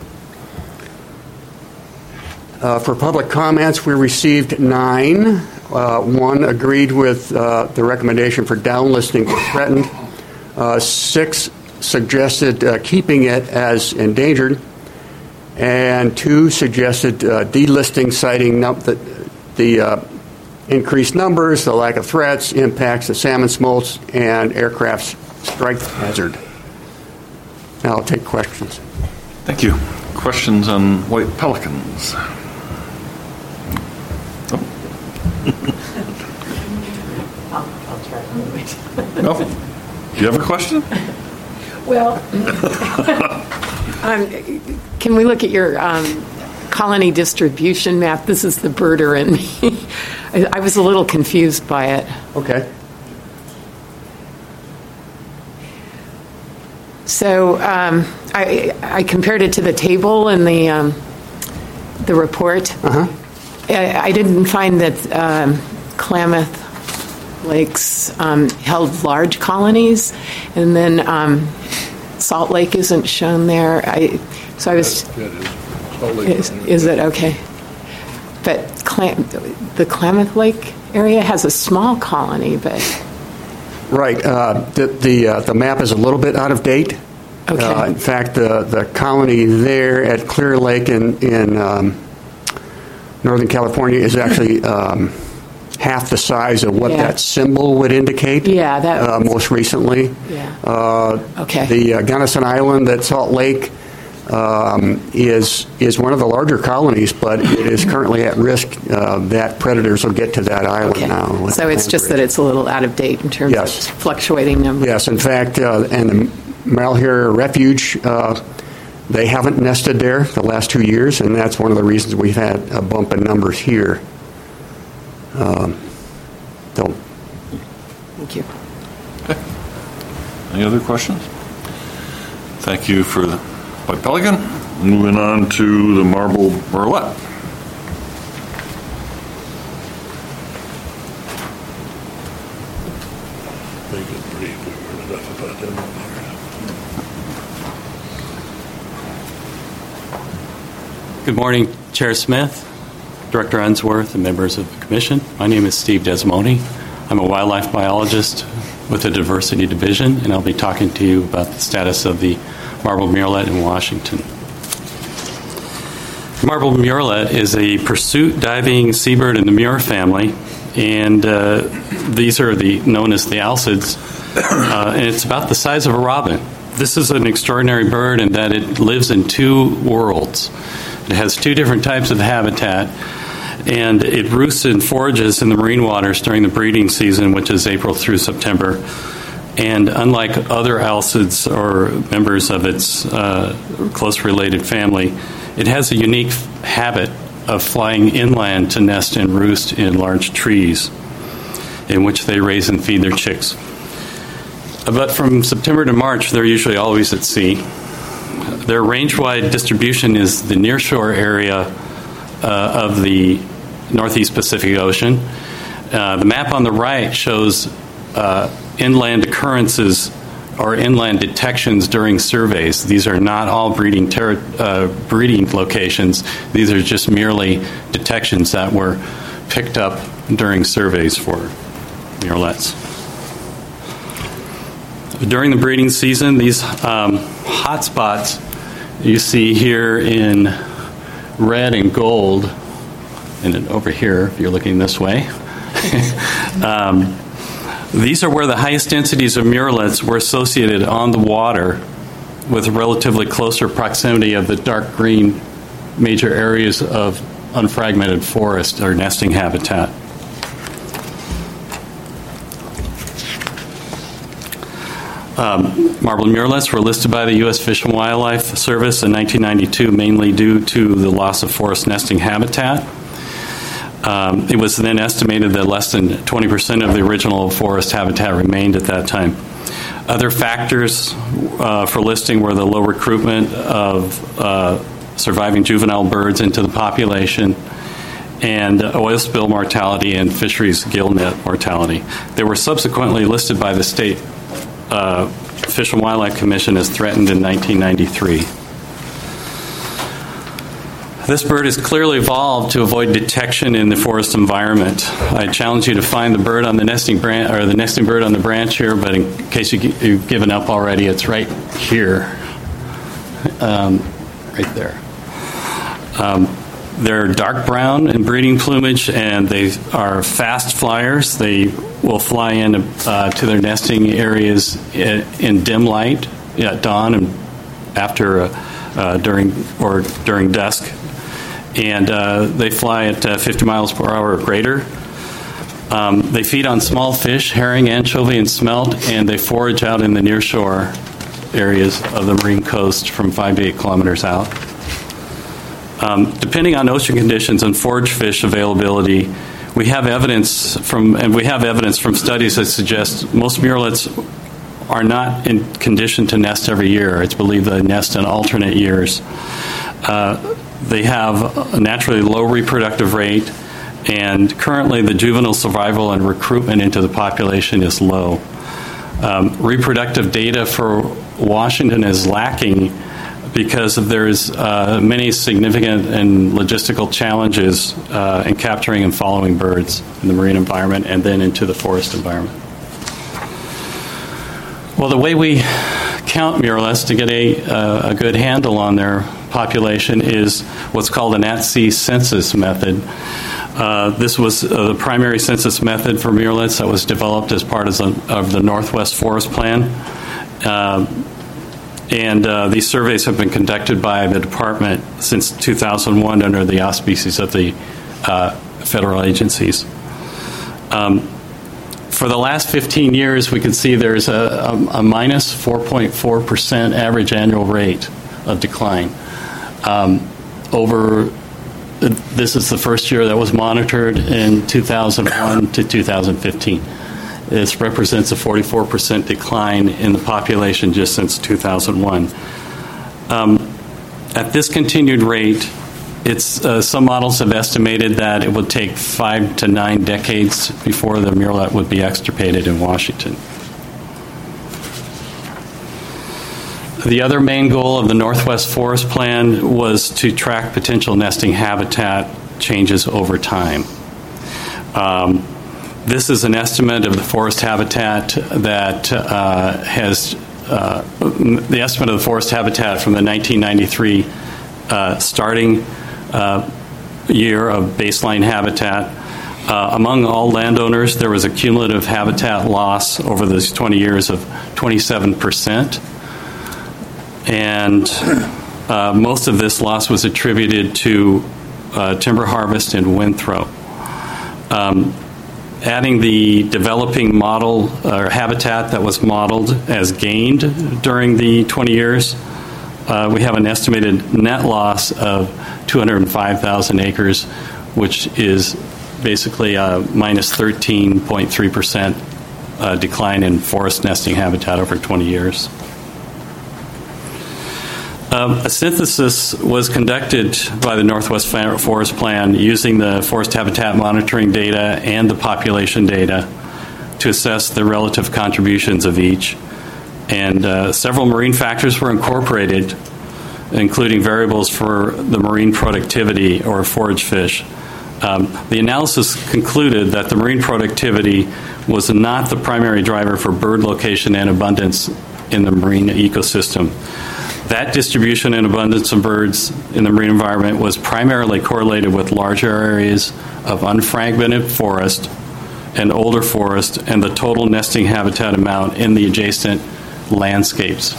For public comments, we received 9. One agreed with the recommendation for downlisting to threatened. 6 suggested keeping it as endangered. And 2 suggested delisting, citing the increased numbers, the lack of threats, impacts the salmon smolts, and aircraft's strike hazard. Now I'll take questions. Thank you. Questions on white pelicans? I'll try. No? Do you have a question? Well, can we look at your colony distribution map? This is the birder in me. I was a little confused by it. Okay. So I compared it to the table in the report. I didn't find that Klamath Lakes held large colonies, and then Salt Lake isn't shown there. So I was. Is it okay? But the Klamath Lake area has a small colony, but. Right. The map is a little bit out of date. Okay. In fact, the colony there at Clear Lake in Northern California is actually half the size of what that symbol would indicate. Yeah, that most recently. Yeah. Okay. The Gunnison Island at Salt Lake is one of the larger colonies, but it is currently at risk that predators will get to that island now. So it's just that it's a little out of date in terms of fluctuating numbers. Yes, in fact, and the Malheur Refuge, they haven't nested there the last 2 years, and that's one of the reasons we've had a bump in numbers here. Thank you. Okay. Any other questions? Thank you for the white pelican. Moving on to the marble murrelet. Good morning, Chair Smith, Director Unsworth, and members of the Commission. My name is Steve Desmoni. I'm a wildlife biologist with the Diversity Division, and I'll be talking to you about the status of the marble murrelet in Washington. Marble murrelet is a pursuit diving seabird in the murre family, and these are known as the alcids, and it's about the size of a robin. This is an extraordinary bird in that it lives in 2 worlds. It has 2 different types of habitat, and it roosts and forages in the marine waters during the breeding season, which is April through September. And unlike other alcids or members of its close related family, it has a unique habit of flying inland to nest and roost in large trees, in which they raise and feed their chicks. But from September to March, they're usually always at sea. Their range-wide distribution is the nearshore area of the Northeast Pacific Ocean. The map on the right shows inland occurrences or inland detections during surveys. These are not all breeding locations. These are just merely detections that were picked up during surveys for murrelets. During the breeding season, these hot spots you see here in red and gold, and then over here, if you're looking this way, these are where the highest densities of murrelets were associated on the water with relatively closer proximity of the dark green major areas of unfragmented forest or nesting habitat. Marbled murrelets were listed by the U.S. Fish and Wildlife Service in 1992 mainly due to the loss of forest nesting habitat. It was then estimated that less than 20% of the original forest habitat remained at that time. Other factors for listing were the low recruitment of surviving juvenile birds into the population and oil spill mortality and fisheries gillnet mortality. They were subsequently listed by the State Fish and Wildlife Commission as threatened in 1993. This bird has clearly evolved to avoid detection in the forest environment. I challenge you to find the bird on the nesting branch, or the nesting bird on the branch here, but in case you've given up already, it's right here, right there. They're dark brown in breeding plumage, and they are fast flyers. They will fly in to their nesting areas in dim light at dawn and after during dusk. And they fly at 50 miles per hour or greater. They feed on small fish, herring, anchovy, and smelt, and they forage out in the nearshore areas of the marine coast from 5 to 8 kilometers out. Depending on ocean conditions and forage fish availability, we have evidence from studies that suggest most murrelets are not in condition to nest every year. It's believed they nest in alternate years. They have a naturally low reproductive rate, and currently the juvenile survival and recruitment into the population is low. Reproductive data for Washington is lacking because there's many significant and logistical challenges in capturing and following birds in the marine environment and then into the forest environment. Well, the way we count murrelets to get a good handle on their population is what's called an at-sea census method. This was the primary census method for murrelets that was developed as part of the Northwest Forest Plan. And these surveys have been conducted by the department since 2001 under the auspices of the federal agencies. For the last 15 years, we can see there's a minus 4.4% average annual rate of decline. This is the first year that was monitored in 2001 to 2015. This represents a 44% decline in the population just since 2001. At this continued rate, some models have estimated that it would take 5 to 9 decades before the murrelet would be extirpated in Washington. The other main goal of the Northwest Forest Plan was to track potential nesting habitat changes over time. This is an estimate of the forest habitat that the estimate of the forest habitat from the 1993 starting year of baseline habitat. Among all landowners, there was a cumulative habitat loss over those 20 years of 27%. And most of this loss was attributed to timber harvest and wind throw. adding the developing model or habitat that was modeled as gained during the 20 years, we have an estimated net loss of 205,000 acres, which is basically a minus 13.3% decline in forest nesting habitat over 20 years. A synthesis was conducted by the Northwest Forest Plan using the forest habitat monitoring data and the population data to assess the relative contributions of each. And several marine factors were incorporated, including variables for the marine productivity or forage fish. The analysis concluded that the marine productivity was not the primary driver for bird location and abundance in the marine ecosystem. That distribution and abundance of birds in the marine environment was primarily correlated with larger areas of unfragmented forest and older forest and the total nesting habitat amount in the adjacent landscapes.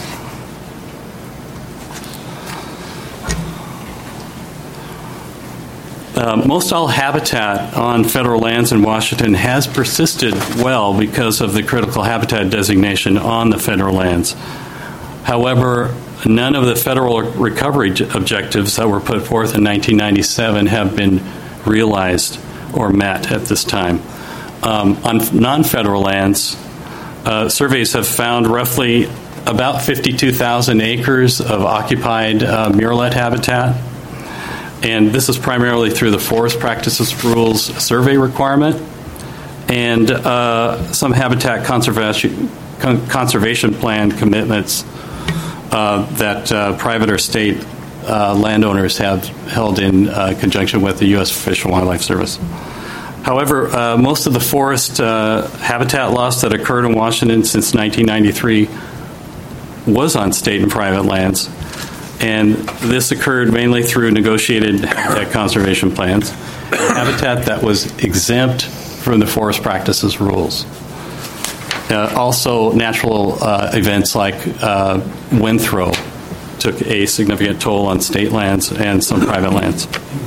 Most all habitat on federal lands in Washington has persisted well because of the critical habitat designation on the federal lands. However, none of the federal recovery objectives that were put forth in 1997 have been realized or met at this time. On non-federal lands, surveys have found roughly about 52,000 acres of occupied murrelet habitat, and this is primarily through the Forest Practices Rules survey requirement and some habitat conservation plan commitments that private or state landowners have held in conjunction with the U.S. Fish and Wildlife Service. However, most of the forest habitat loss that occurred in Washington since 1993 was on state and private lands, and this occurred mainly through negotiated habitat conservation plans, habitat that was exempt from the Forest Practices Rules. Also, natural events like wind throw took a significant toll on state lands and some private lands.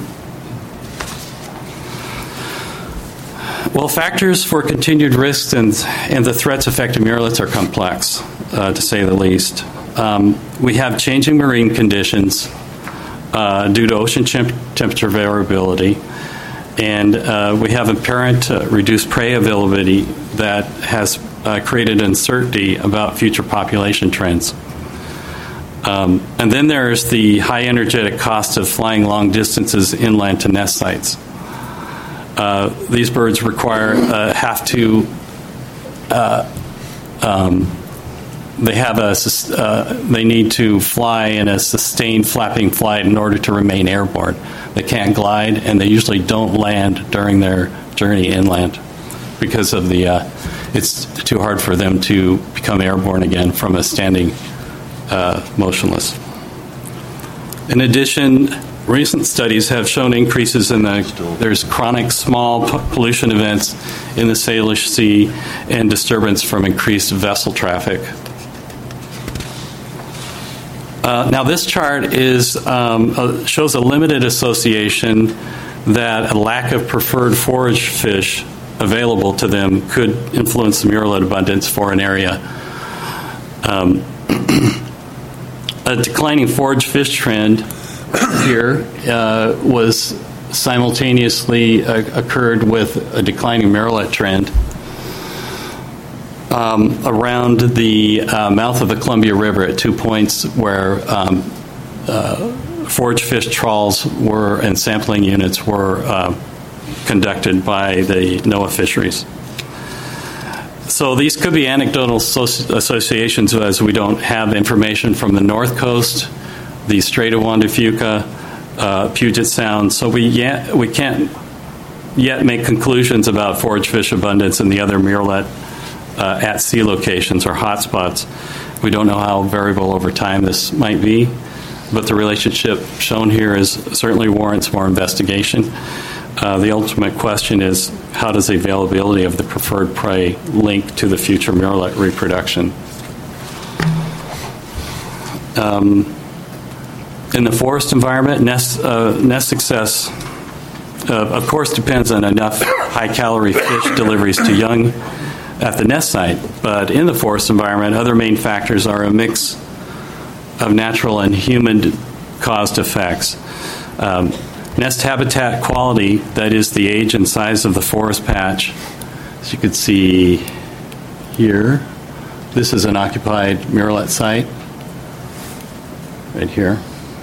Well, factors for continued risks and the threats affecting murrelets are complex, to say the least. We have changing marine conditions due to ocean temperature variability, and we have apparent reduced prey availability that has created uncertainty about future population trends. And then there's the high energetic cost of flying long distances inland to nest sites. These birds they need to fly in a sustained flapping flight in order to remain airborne. They can't glide, and they usually don't land during their journey inland because of it's too hard for them to become airborne again from a standing motionless. In addition, recent studies have shown increases there's chronic small pollution events in the Salish Sea and disturbance from increased vessel traffic. Now, this chart shows a limited association that a lack of preferred forage fish available to them could influence the murrelet abundance for an area. A declining forage fish trend here was simultaneously occurred with a declining murrelet trend around the mouth of the Columbia River at 2 points where forage fish trawls and sampling units were conducted by the NOAA fisheries. So these could be anecdotal associations, as we don't have information from the North Coast, the Strait of Juan de Fuca, Puget Sound. So we can't yet make conclusions about forage fish abundance in the other murrelet at sea locations or hotspots. We don't know how variable over time this might be, but the relationship shown here certainly warrants more investigation. The ultimate question is, how does the availability of the preferred prey link to the future murrelet reproduction? In the forest environment, nest success of course, depends on enough high-calorie fish deliveries to young at the nest site. But in the forest environment, other main factors are a mix of natural and human-caused effects. Nest habitat quality, that is the age and size of the forest patch. As you can see here, this is an occupied murrelet site right here.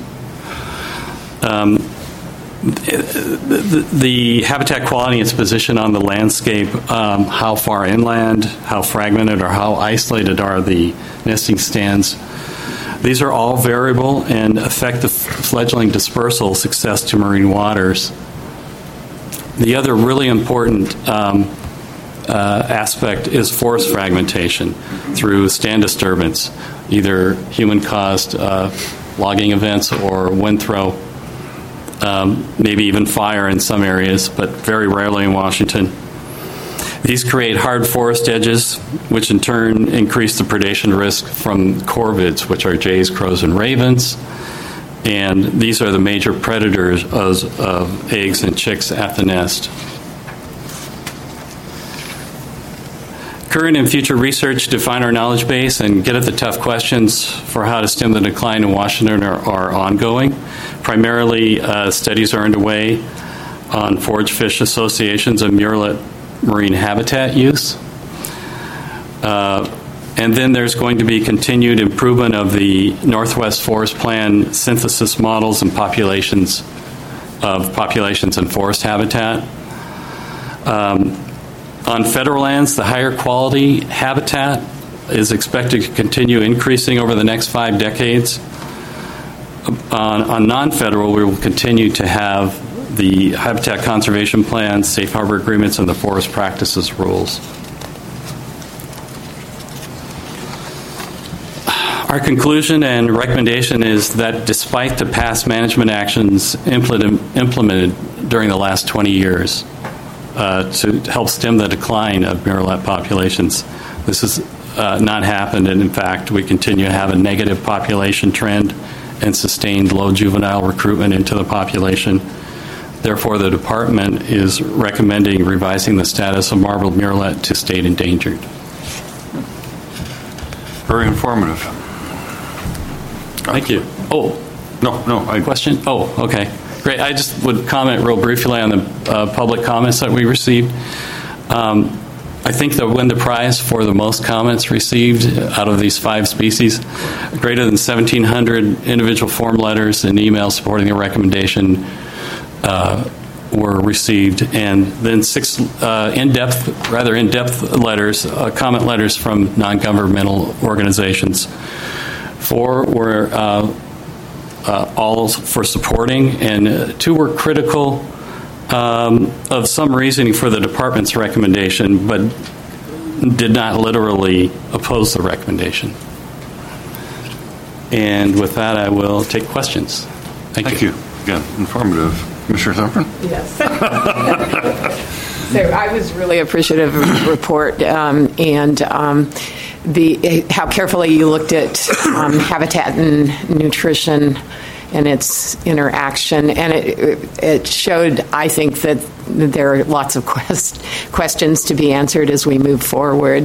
The habitat quality and its position on the landscape, how far inland, how fragmented or how isolated are the nesting stands. These are all variable and affect the fledgling dispersal success to marine waters. The other really important aspect is forest fragmentation through stand disturbance, either human-caused logging events or wind throw. Maybe even fire in some areas, but very rarely in Washington. These create hard forest edges, which in turn increase the predation risk from corvids, which are jays, crows, and ravens. And these are the major predators of eggs and chicks at the nest. Current and future research define our knowledge base and get at the tough questions for how to stem the decline in Washington are ongoing. Primarily, studies are underway on forage fish associations and murrelet marine habitat use. And then there's going to be continued improvement of the Northwest Forest Plan synthesis models and populations and forest habitat. On federal lands, the higher quality habitat is expected to continue increasing over the next 5 decades. On non-federal, we will continue to have the habitat conservation plans, safe harbor agreements, and the forest practices rules. Our conclusion and recommendation is that despite the past management actions implemented during the last 20 years, to help stem the decline of murrelet populations, this has not happened, and in fact, we continue to have a negative population trend and sustained low juvenile recruitment into the population. Therefore, the department is recommending revising the status of marbled murrelet to state endangered. Very informative. Thank you. Oh, no. Question? Oh, okay. Great. I just would comment real briefly on the public comments that we received. I think that win the prize for the most comments received out of these 5 species. Greater than 1,700 individual form letters and emails supporting the recommendation were received, and then 6 in-depth letters, comment letters from non-governmental organizations. 4 were all for supporting, and 2 were critical of some reasoning for the department's recommendation, but did not literally oppose the recommendation. And with that, I will take questions. Thank you. Again, informative. Commissioner Thornton? Yes. So I was really appreciative of the report and how carefully you looked at habitat and nutrition and its interaction, and it showed, I think, that there are lots of questions to be answered as we move forward.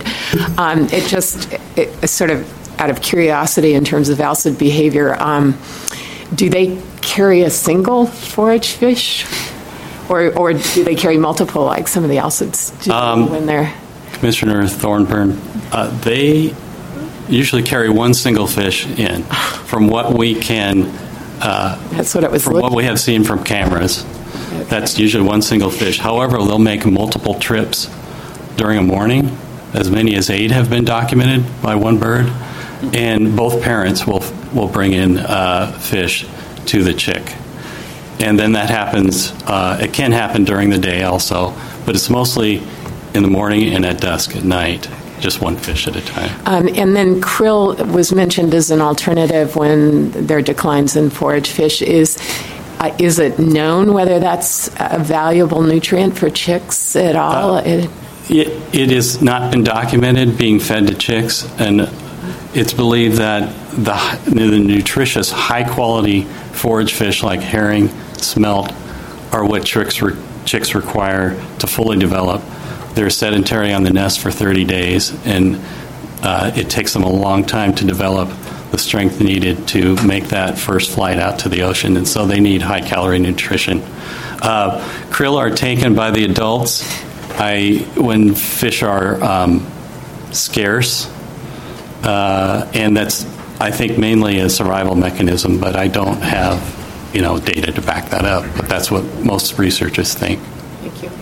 It sort of out of curiosity in terms of alcid behavior, do they carry a single forage fish, or do they carry multiple like some of the alcids do when they're... Commissioner Thornburn, they usually carry one single fish in from what we can... That's what it was. From what we have seen from cameras, that's usually one single fish. However, they'll make multiple trips during a morning. As many as 8 have been documented by one bird, and both parents will bring in fish to the chick. And then that happens. It can happen during the day also, but it's mostly in the morning and at dusk at night. Just one fish at a time. And then krill was mentioned as an alternative when there are declines in forage fish. Is it known whether that's a valuable nutrient for chicks at all? It has not been documented being fed to chicks, and it's believed that the nutritious, high-quality forage fish like herring, smelt, are what chicks chicks require to fully develop. They're sedentary on the nest for 30 days, and it takes them a long time to develop the strength needed to make that first flight out to the ocean, and so they need high-calorie nutrition. Krill are taken by the adults when fish are scarce, and that's, I think, mainly a survival mechanism, but I don't have, data to back that up. But that's what most researchers think. Thank you.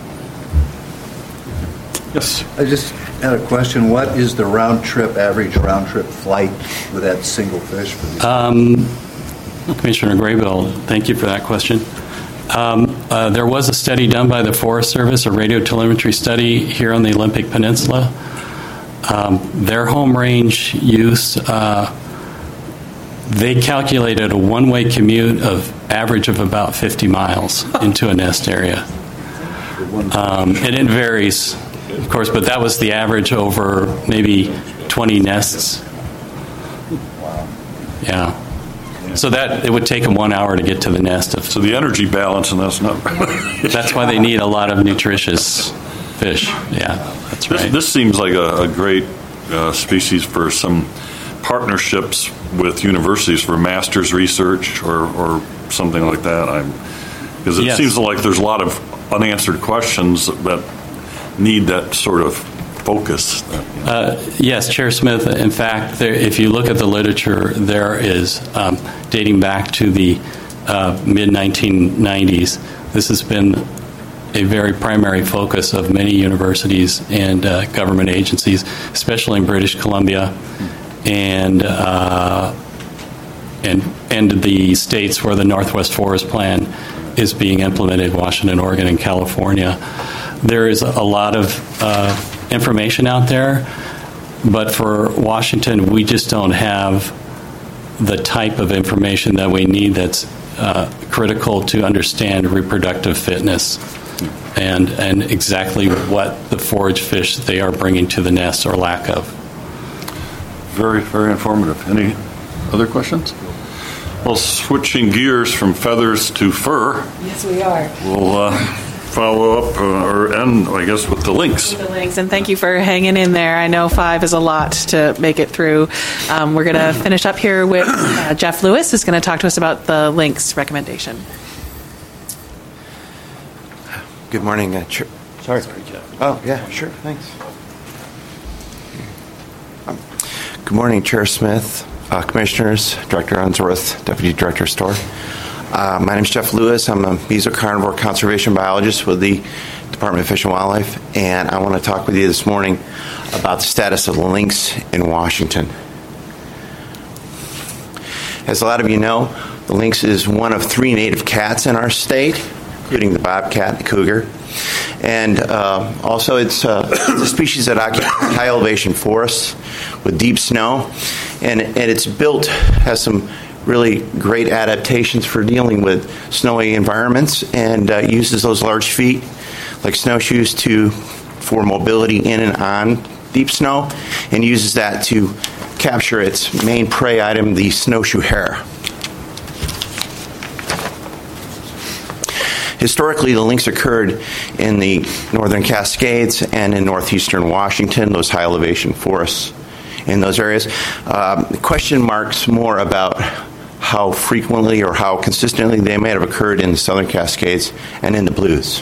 Yes. I just had a question. What is the average round trip flight with that single fish for these? Commissioner Graybill, thank you for that question. There was a study done by the Forest Service, a radiotelemetry study here on the Olympic Peninsula. Their home range use, they calculated a one-way commute of average of about 50 miles into a nest area. And it varies, of course, but that was the average over maybe 20 nests. Wow. Yeah. So that it would take them 1 hour to get to the nest. So the energy balance, and that's not. That's why they need a lot of nutritious fish. Yeah, that's right. This seems like a great species for some partnerships with universities for master's research or something like that. Because it seems like there's a lot of unanswered questions that need that sort of focus. Yes, Chair Smith. In fact, if you look at the literature, there is, dating back to the mid-1990s, this has been a very primary focus of many universities and government agencies, especially in British Columbia and the states where the Northwest Forest Plan is being implemented, Washington, Oregon, and California. There is a lot of information out there, but for Washington, we just don't have the type of information that we need that's critical to understand reproductive fitness and exactly what the forage fish they are bringing to the nest or lack of. Very, very informative. Any other questions? Well, switching gears from feathers to fur. Yes, we are. We'll follow up or end, I guess, with the lynx. The lynx, and thank you for hanging in there. I know 5 is a lot to make it through. We're going to finish up here with Jeff Lewis, who's going to talk to us about the lynx recommendation. Good morning. Sorry, Jeff. Oh, yeah, sure. Thanks. Good morning, Chair Smith, Commissioners, Director Unsworth, Deputy Director Storr. My name is Jeff Lewis. I'm a mesocarnivore conservation biologist with the Department of Fish and Wildlife, and I want to talk with you this morning about the status of the lynx in Washington. As a lot of you know, the lynx is one of 3 native cats in our state, including the bobcat and the cougar. And also it's a species that occupies high elevation forests with deep snow, and it's has some really great adaptations for dealing with snowy environments, and uses those large feet like snowshoes for mobility in and on deep snow, and uses that to capture its main prey item, the snowshoe hare. Historically, the lynx occurred in the northern Cascades and in northeastern Washington, those high elevation forests in those areas. Question marks more about how frequently or how consistently they may have occurred in the southern Cascades and in the Blues.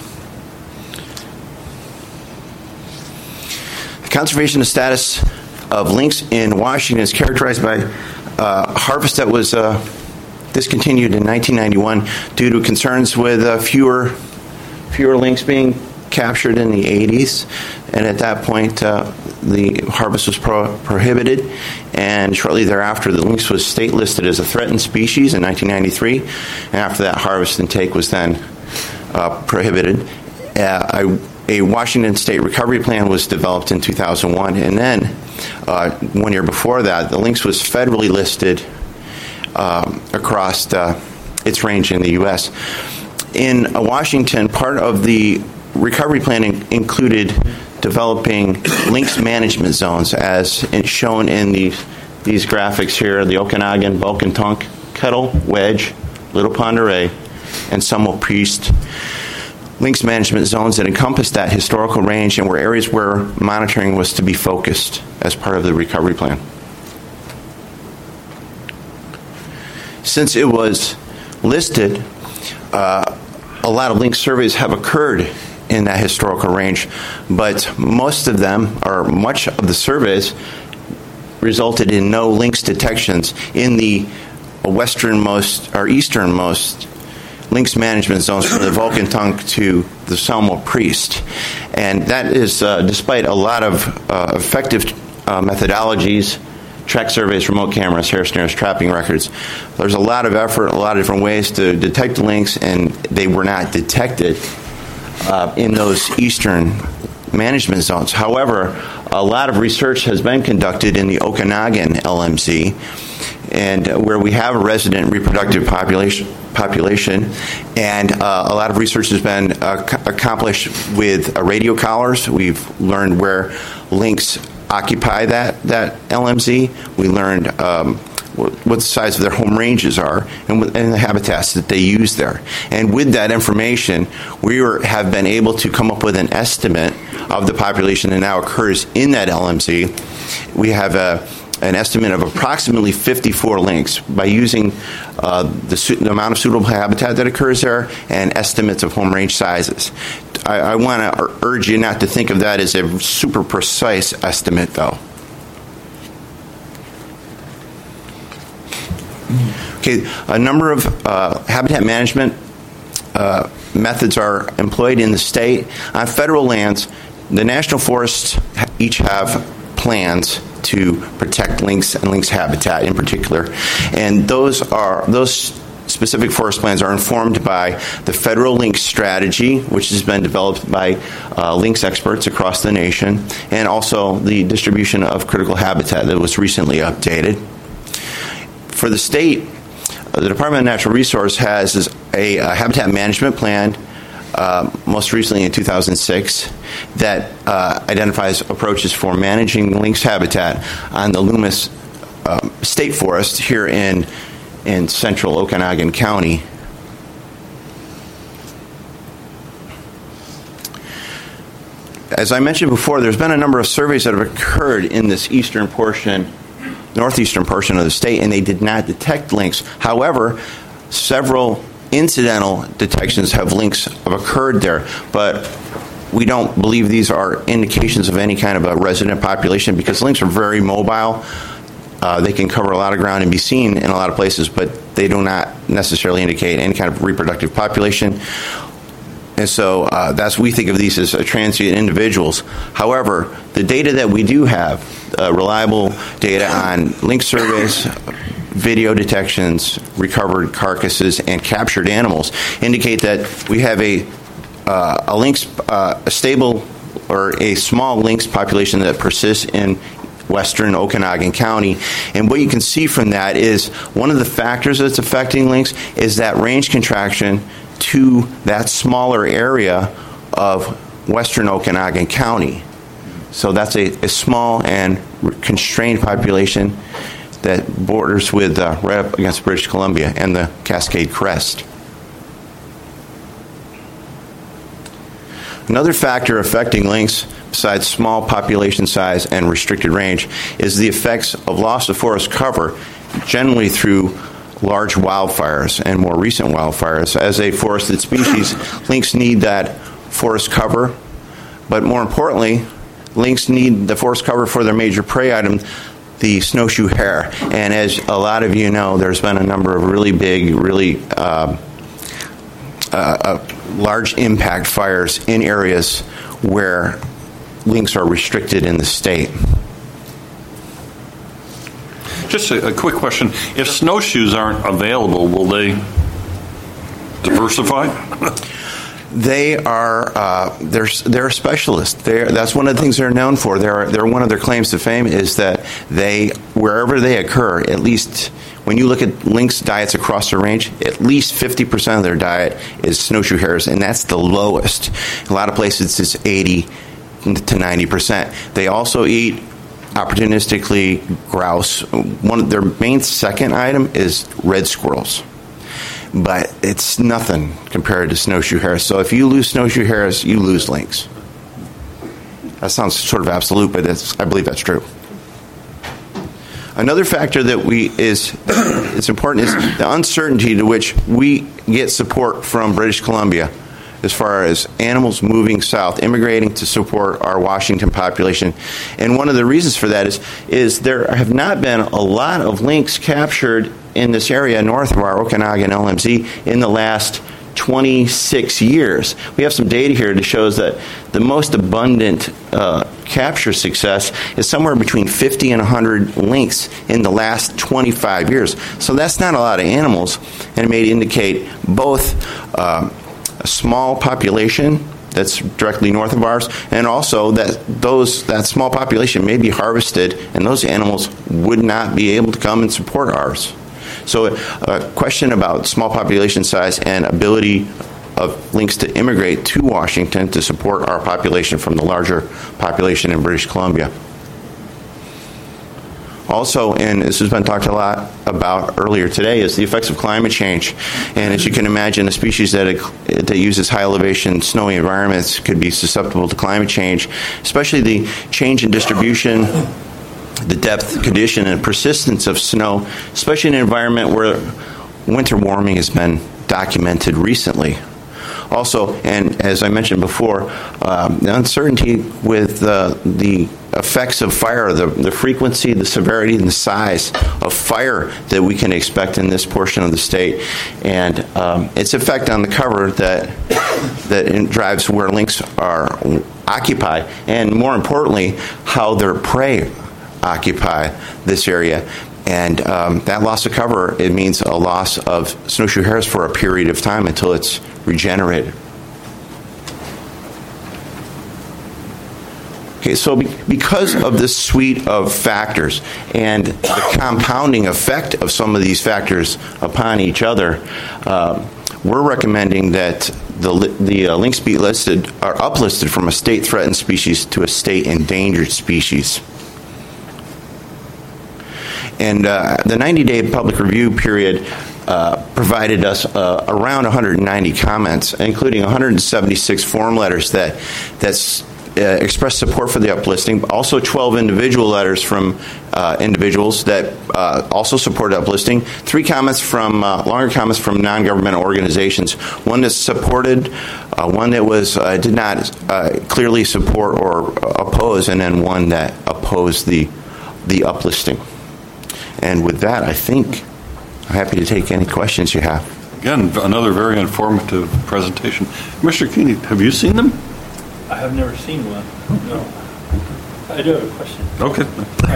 The conservation status of lynx in Washington is characterized by harvest that was discontinued in 1991 due to concerns with fewer lynx being captured in the 80s, and at that point the harvest was prohibited, and shortly thereafter the lynx was state listed as a threatened species in 1993, and after that harvest and take was then prohibited. A Washington State recovery plan was developed in 2001, and then 1 year before that the lynx was federally listed across its range in the U.S. In Washington, part of the recovery plan included developing lynx management zones, as shown in these graphics here: the Okanagan, Bulkentunk, Kettle, Wedge, Little Pend Oreille, and Summel Priest. lynx management zones that encompass that historical range and were areas where monitoring was to be focused as part of the recovery plan. Since it was listed, a lot of lynx surveys have occurred in that historical range, but most of them, or much of the surveys, resulted in no lynx detections in the westernmost or easternmost lynx management zones from the Vulcan Tongue to the Selma Priest. And that is despite a lot of effective methodologies, track surveys, remote cameras, hair snares, trapping records. There's a lot of effort, a lot of different ways to detect lynx, and they were not detected in those eastern management zones. However, a lot of research has been conducted in the Okanagan LMZ, and where we have a resident reproductive population, and a lot of research has been accomplished with radio collars. We've learned where lynx occupy that LMZ. We learned what the size of their home ranges are and the habitats that they use there. And with that information, we have been able to come up with an estimate of the population that now occurs in that LMZ. We have an estimate of approximately 54 lynx by using the amount of suitable habitat that occurs there and estimates of home range sizes. I want to urge you not to think of that as a super precise estimate, though. Okay, a number of habitat management methods are employed in the state. On federal lands, the national forests each have plans to protect lynx and lynx habitat in particular, and those specific forest plans are informed by the federal lynx strategy, which has been developed by lynx experts across the nation, and also the distribution of critical habitat that was recently updated. For the state, the Department of Natural Resources has a habitat management plan, most recently in 2006, that identifies approaches for managing lynx habitat on the Loomis State Forest here in central Okanagan County. As I mentioned before, there's been a number of surveys that have occurred in this northeastern portion of the state, and they did not detect lynx. However, several incidental detections have lynx have occurred there, but we don't believe these are indications of any kind of a resident population because lynx are very mobile. They can cover a lot of ground and be seen in a lot of places, but they do not necessarily indicate any kind of reproductive population. And so we think of these as transient individuals. However, the data that we do have, reliable data on lynx surveys, video detections, recovered carcasses, and captured animals, indicate that we have a stable or a small lynx population that persists in western Okanagan County. And what you can see from that is one of the factors that's affecting lynx is that range contraction to that smaller area of western Okanagan County. So that's a small and constrained population that borders with right up against British Columbia and the Cascade Crest. Another factor affecting lynx, besides small population size and restricted range, is the effects of loss of forest cover, generally through large wildfires and more recent wildfires. As a forested species, lynx need that forest cover, but more importantly, lynx need the forest cover for their major prey item, the snowshoe hare. And as a lot of you know, there's been a number of really big, really large impact fires in areas where lynx are restricted in the state. Just a quick question. If snowshoes aren't available, will they diversify? They are they're specialists. That's one of the things they're known for. They're one of their claims to fame is that wherever they occur, at least when you look at lynx diets across the range, at least 50% of their diet is snowshoe hares, and that's the lowest. In a lot of places, it's 80 to 90%. They also eat opportunistically grouse. One of their main second item is red squirrels. but it's nothing compared to snowshoe hares. So if you lose snowshoe hares, you lose lynx. That sounds sort of absolute, but I believe that's true. Another factor that it's important is the uncertainty to which we get support from British Columbia as far as animals moving south, immigrating to support our Washington population. And one of the reasons for that is there have not been a lot of lynx captured in this area north of our Okanagan LMZ in the last 26 years. We have some data here that shows that the most abundant capture success is somewhere between 50 and 100 lynx in the last 25 years. So that's not a lot of animals, and it may indicate both a small population that's directly north of ours, and also that small population may be harvested, and those animals would not be able to come and support ours. So a question about small population size and ability of lynx to immigrate to Washington to support our population from the larger population in British Columbia. Also, and this has been talked a lot about earlier today, is the effects of climate change. And as you can imagine, a species that uses high elevation, snowy environments could be susceptible to climate change, especially the change in distribution, the depth, condition, and persistence of snow, especially in an environment where winter warming has been documented recently. Also, and as I mentioned before, the uncertainty with the effects of fire, the frequency, the severity, and the size of fire that we can expect in this portion of the state, and its effect on the cover that drives where lynx are occupied, and more importantly, how their prey occupy this area. And that loss of cover, it means a loss of snowshoe hares for a period of time until it's regenerated. Okay, so because of this suite of factors and the compounding effect of some of these factors upon each other, we're recommending that the lynx be uplisted from a state threatened species to a state endangered species. And the 90-day public review period provided us around 190 comments, including 176 form letters that expressed support for the uplisting, also 12 individual letters from individuals that also supported uplisting, 3 comments from longer comments from non-governmental organizations, one that supported, one that did not clearly support or oppose, and then one that opposed the uplisting. And with that, I think I'm happy to take any questions you have. Again, another very informative presentation. Mr. Keeney, have you seen them? I have never seen one. No. I do have a question. Okay.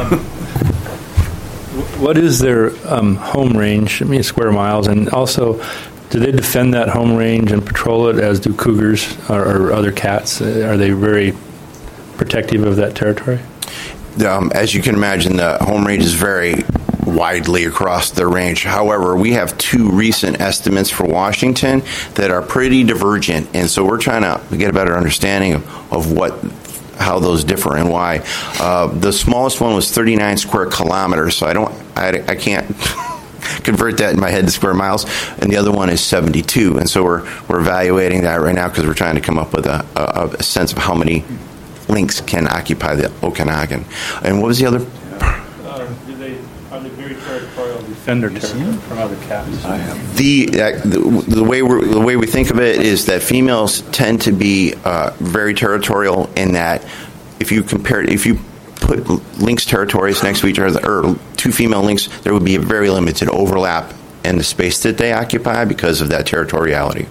What is their home range, square miles, and also do they defend that home range and patrol it as do cougars or other cats? Are they very protective of that territory? As you can imagine, the home range is very widely across the range. However, we have 2 recent estimates for Washington that are pretty divergent, and so we're trying to get a better understanding of how those differ and why. The smallest one was 39 square kilometers, so I can't convert that in my head to square miles, and the other one is 72, and so we're evaluating that right now because we're trying to come up with a sense of how many lynx can occupy the Okanagan. And what was the other? Are they very territorial, defend their territory from other cats? The way we think of it is that females tend to be very territorial in that if you put lynx territories next to each other, or 2 female lynx, there would be a very limited overlap in the space that they occupy because of that territoriality.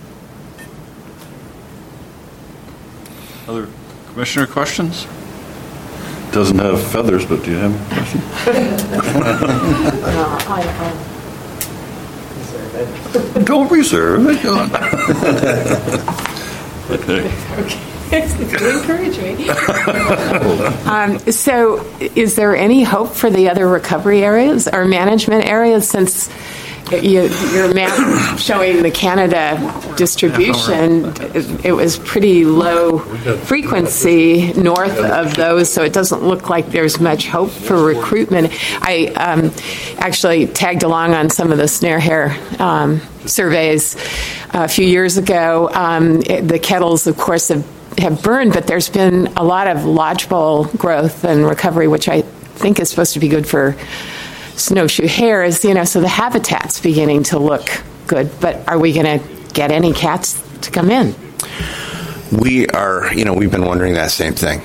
Other Commissioner questions? Doesn't have feathers, but do you have a question? Don't reserve it. Okay. Encourage me. So is there any hope for the other recovery areas or management areas, since your map showing the Canada distribution, it was pretty low frequency north of those, so it doesn't look like there's much hope for recruitment. I actually tagged along on some of the snare hare surveys a few years ago. The kettles, of course, have burned, but there's been a lot of lodgepole growth and recovery, which I think is supposed to be good for snowshoe hares, so the habitat's beginning to look good, but are we going to get any cats to come in? We are, we've been wondering that same thing.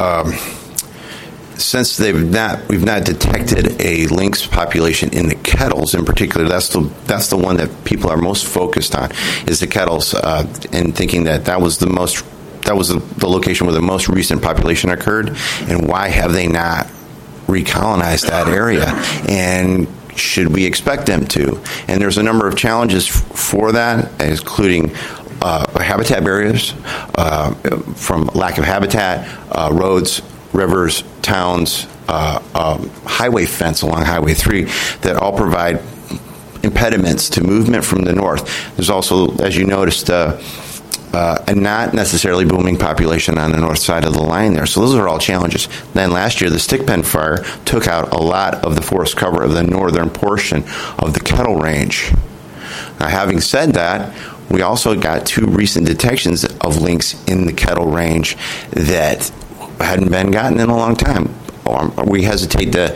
Since we've not detected a lynx population in the kettles in particular, that's the one that people are most focused on, is the kettles, and thinking that was the location where the most recent population occurred, and why have they not recolonize that area, and should we expect them to? And there's a number of challenges for that, including habitat barriers, from lack of habitat, roads, rivers, towns, highway fence along Highway 3 that all provide impediments to movement from the north. There's also, as you noticed, a not necessarily booming population on the north side of the line there. So those are all challenges. Then last year, the stickpen fire took out a lot of the forest cover of the northern portion of the kettle range. Now, having said that, we also got 2 recent detections of lynx in the kettle range that hadn't been gotten in a long time. We hesitate to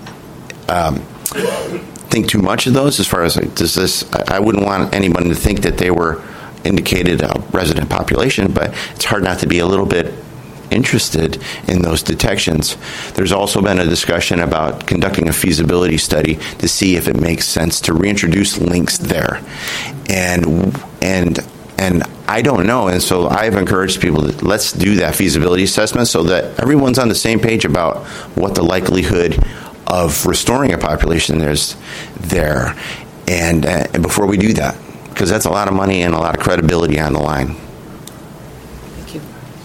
think too much of those as far as I wouldn't want anyone to think that they were indicated a resident population, but it's hard not to be a little bit interested in those detections. There's also been a discussion about conducting a feasibility study to see if it makes sense to reintroduce lynx there. And I don't know, and so I've encouraged people to let's do that feasibility assessment so that everyone's on the same page about what the likelihood of restoring a population is there, and before we do that, because that's a lot of money and a lot of credibility on the line. Thank you.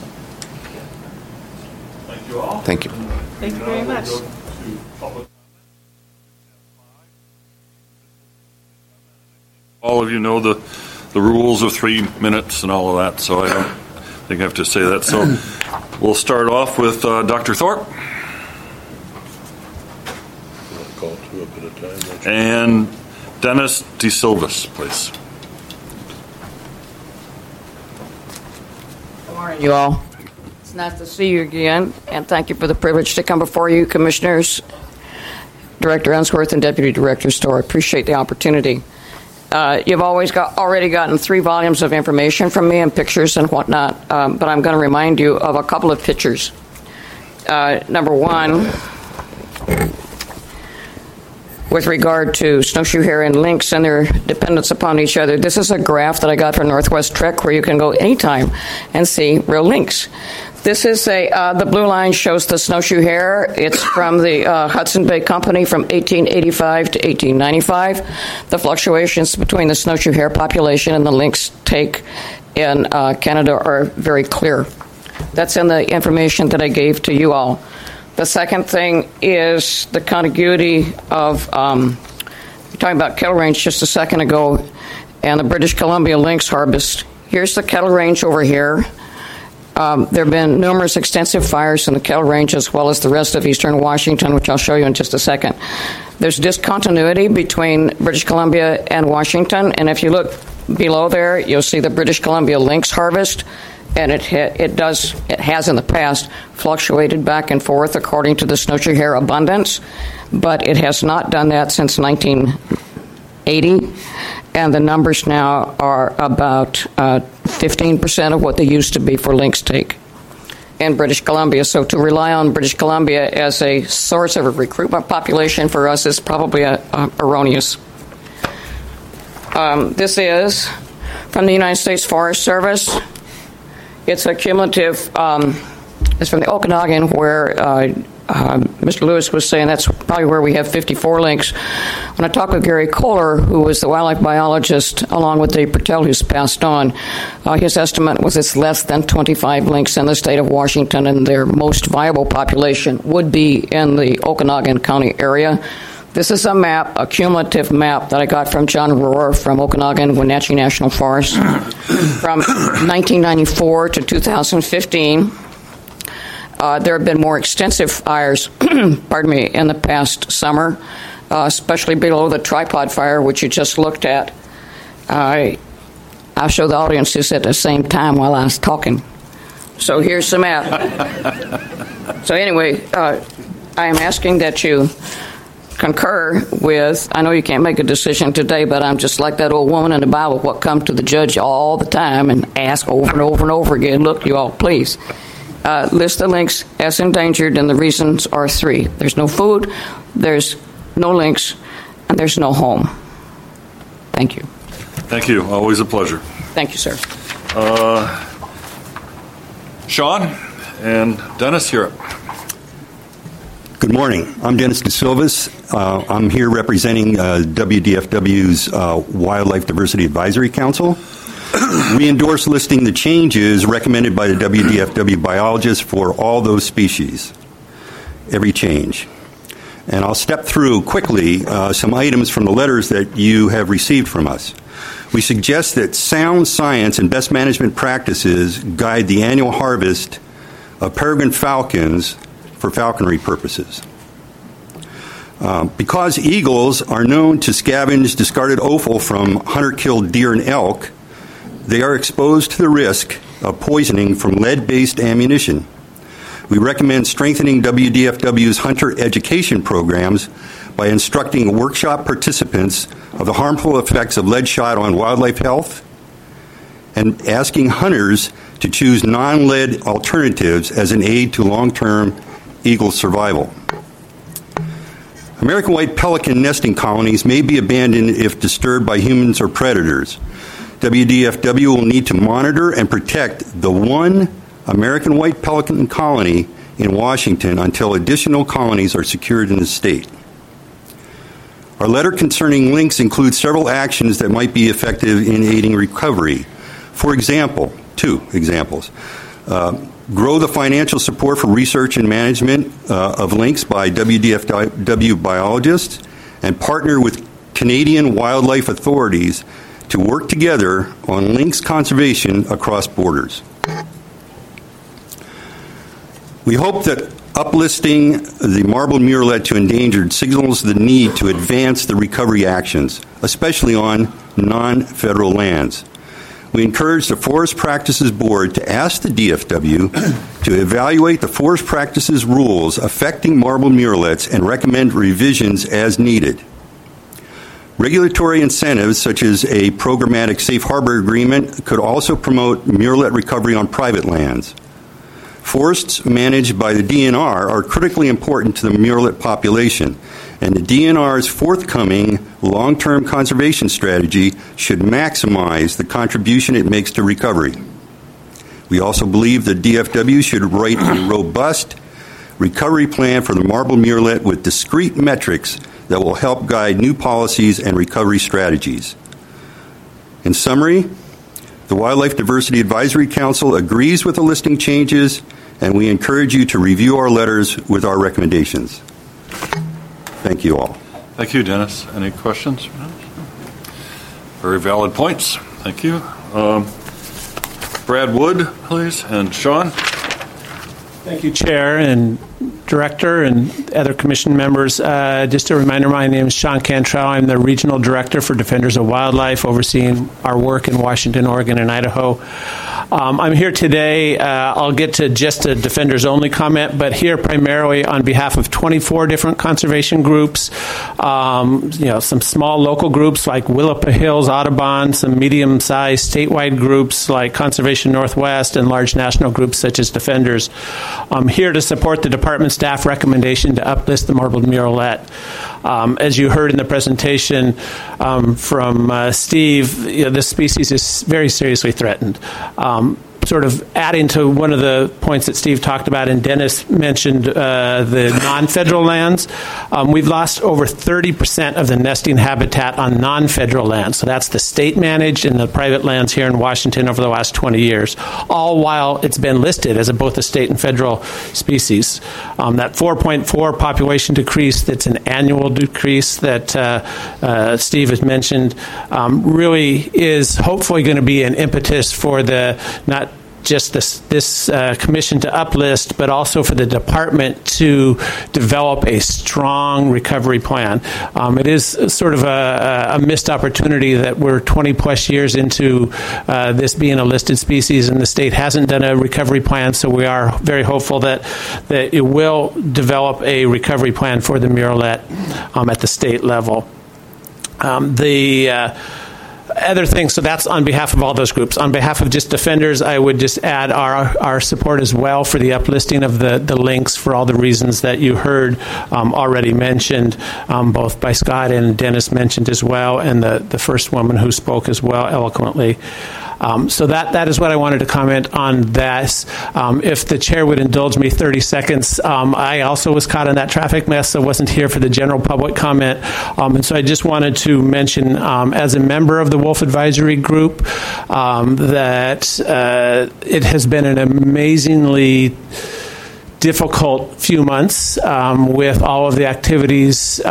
Thank you all. Thank you. Thank you very much. All of you know the rules of 3 minutes and all of that, so I don't think I have to say that. So we'll start off with Dr. Thorpe. Call 2 up at a time. And Dennis DeSilvis, please. Good morning, you all. It's nice to see you again, and thank you for the privilege to come before you, Commissioners, Director Unsworth, and Deputy Director Storer. I appreciate the opportunity. You've already gotten 3 volumes of information from me and pictures and whatnot, but I'm going to remind you of a couple of pictures. Number 1, with regard to snowshoe hare and lynx and their dependence upon each other. This is a graph that I got from Northwest Trek where you can go anytime and see real lynx. This is the blue line shows the snowshoe hare. It's from the Hudson Bay Company from 1885 to 1895. The fluctuations between the snowshoe hare population and the lynx take in Canada are very clear. That's in the information that I gave to you all. The second thing is the contiguity of, talking about kettle range just a second ago, and the British Columbia lynx harvest. Here's the kettle range over here. There have been numerous extensive fires in the kettle range as well as the rest of eastern Washington, which I'll show you in just a second. There's discontinuity between British Columbia and Washington, and if you look below there, you'll see the British Columbia lynx harvest, and it has in the past fluctuated back and forth according to the snowshoe hare abundance, but it has not done that since 1980, and the numbers now are about 15% of what they used to be for lynx take in British Columbia. So to rely on British Columbia as a source of a recruitment population for us is probably erroneous. This is from the United States Forest Service. It's a cumulative, it's from the Okanagan where Mr. Lewis was saying that's probably where we have 54 lynx. When I talked with Gary Kohler, who was the wildlife biologist, along with Dave Pertel, who's passed on, his estimate was it's less than 25 lynx in the state of Washington, and their most viable population would be in the Okanagan County area. This is a map, a cumulative map that I got from John Rohr from Okanagan Wenatchee National Forest from 1994 to 2015. There have been more extensive fires, pardon me, in the past summer, especially below the tripod fire, which you just looked at. I'll show the audience this at the same time while I was talking. So here's the map. So anyway, I am asking that you concur with, I know you can't make a decision today, but I'm just like that old woman in the Bible, what come to the judge all the time and ask over and over and over again, look, you all, please. List the lynx as endangered, and the reasons are 3. There's no food, there's no lynx, and there's no home. Thank you. Thank you. Always a pleasure. Thank you, sir. Sean and Dennis, you're up. Good morning. I'm Dennis DeSilvis. I'm here representing WDFW's Wildlife Diversity Advisory Council. We endorse listing the changes recommended by the WDFW biologists for all those species, every change. And I'll step through quickly some items from the letters that you have received from us. We suggest that sound science and best management practices guide the annual harvest of peregrine falcons for falconry purposes. Because eagles are known to scavenge discarded offal from hunter-killed deer and elk, they are exposed to the risk of poisoning from lead-based ammunition. We recommend strengthening WDFW's hunter education programs by instructing workshop participants of the harmful effects of lead shot on wildlife health and asking hunters to choose non-lead alternatives as an aid to long-term eagle survival. American white pelican nesting colonies may be abandoned if disturbed by humans or predators. WDFW will need to monitor and protect the one American white pelican colony in Washington until additional colonies are secured in the state. Our letter concerning lynx includes several actions that might be effective in aiding recovery. For example, 2 examples. Grow the financial support for research and management of lynx by WDFW biologists, and partner with Canadian wildlife authorities to work together on lynx conservation across borders. We hope that uplisting the marbled murrelet to endangered signals the need to advance the recovery actions, especially on non-federal lands. We encourage the Forest Practices Board to ask the DFW to evaluate the forest practices rules affecting marbled murrelets and recommend revisions as needed. Regulatory incentives, such as a programmatic safe harbor agreement, could also promote murrelet recovery on private lands. Forests managed by the DNR are critically important to the murrelet population, and the DNR's forthcoming long-term conservation strategy should maximize the contribution it makes to recovery. We also believe the DFW should write a robust recovery plan for the marbled murrelet with discrete metrics that will help guide new policies and recovery strategies. In summary, the Wildlife Diversity Advisory Council agrees with the listing changes, and we encourage you to review our letters with our recommendations. Thank you all. Thank you, Dennis. Any questions? Very valid points. Thank you. Brad Wood, please, and Sean. Thank you, Chair and Director and other Commission members. Just a reminder, my name is Sean Cantrell. I'm the Regional Director for Defenders of Wildlife, overseeing our work in Washington, Oregon, and Idaho. I'm here today. I'll get to just a Defenders Only comment, but here primarily on behalf of 24 different conservation groups, some small local groups like Willapa Hills Audubon, some medium-sized statewide groups like Conservation Northwest, and large national groups such as Defenders. I'm here to support the Department staff recommendation to uplist the marbled murrelet. As you heard in the presentation from Steve, this species is very seriously threatened. sort of adding to one of the points that Steve talked about, and Dennis mentioned the non-federal lands. We've lost over 30% of the nesting habitat on non-federal lands. So that's the state-managed and the private lands here in Washington over the last 20 years, all while it's been listed as both a state and federal species. That 4.4 population decrease, that's an annual decrease that Steve has mentioned, really is hopefully going to be an impetus for not just this commission to uplist, but also for the department to develop a strong recovery plan. It is sort of a missed opportunity that we're 20 plus years into this being a listed species, and the state hasn't done a recovery plan. So we are very hopeful that it will develop a recovery plan for the murrelet at the state level. Other things, so that's on behalf of all those groups. On behalf of just defenders, I would just add our support as well for the uplisting of the links for all the reasons that you heard already mentioned, both by Scott and Dennis mentioned as well, and the first woman who spoke as well eloquently. So that is what I wanted to comment on this. If the chair would indulge me 30 seconds, I also was caught in that traffic mess, so wasn't here for the general public comment. And so I just wanted to mention, as a member of the Wolf Advisory Group, that it has been an amazingly difficult few months with all of the activities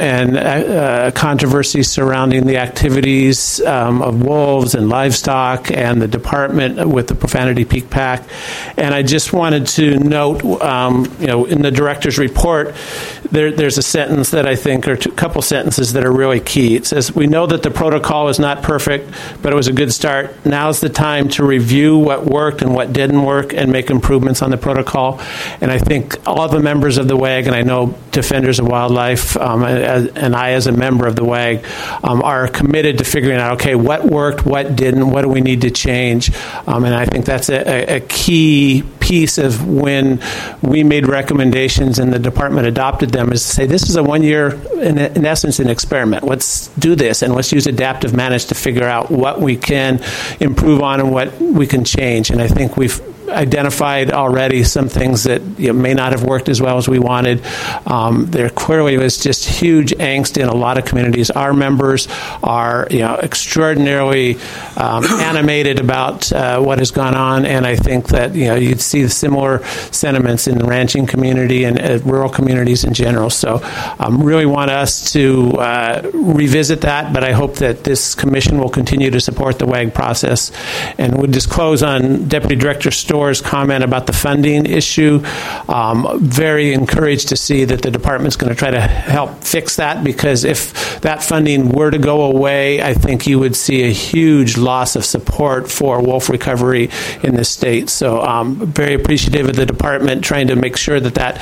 and controversies surrounding the activities of wolves and livestock and the department with the Profanity Peak Pack. And I just wanted to note, in the director's report, there's a sentence that I think, or a couple sentences that are really key. It says, "We know that the protocol is not perfect, but it was a good start. Now's the time to review what worked and what didn't work and make improvements on the protocol." And I think all the members of the WAG, and I know Defenders of Wildlife, and I as a member of the WAG, are committed to figuring out, okay, what worked, what didn't, what do we need to change? And I think that's a key piece of when we made recommendations and the department adopted them, is to say this is a 1 year, in essence, an experiment. Let's do this and let's use adaptive management to figure out what we can improve on and what we can change. And I think we've identified already some things that may not have worked as well as we wanted. There clearly was just huge angst in a lot of communities. Our members are extraordinarily animated about what has gone on, and I think that you'd see similar sentiments in the ranching community and rural communities in general. So really want us to revisit that, but I hope that this commission will continue to support the WAG process. And we'll just close on Deputy Director Store's comment about the funding issue. Very encouraged to see that the department's going to try to help fix that, because if that funding were to go away, I think you would see a huge loss of support for wolf recovery in the state. So very appreciative of the department trying to make sure that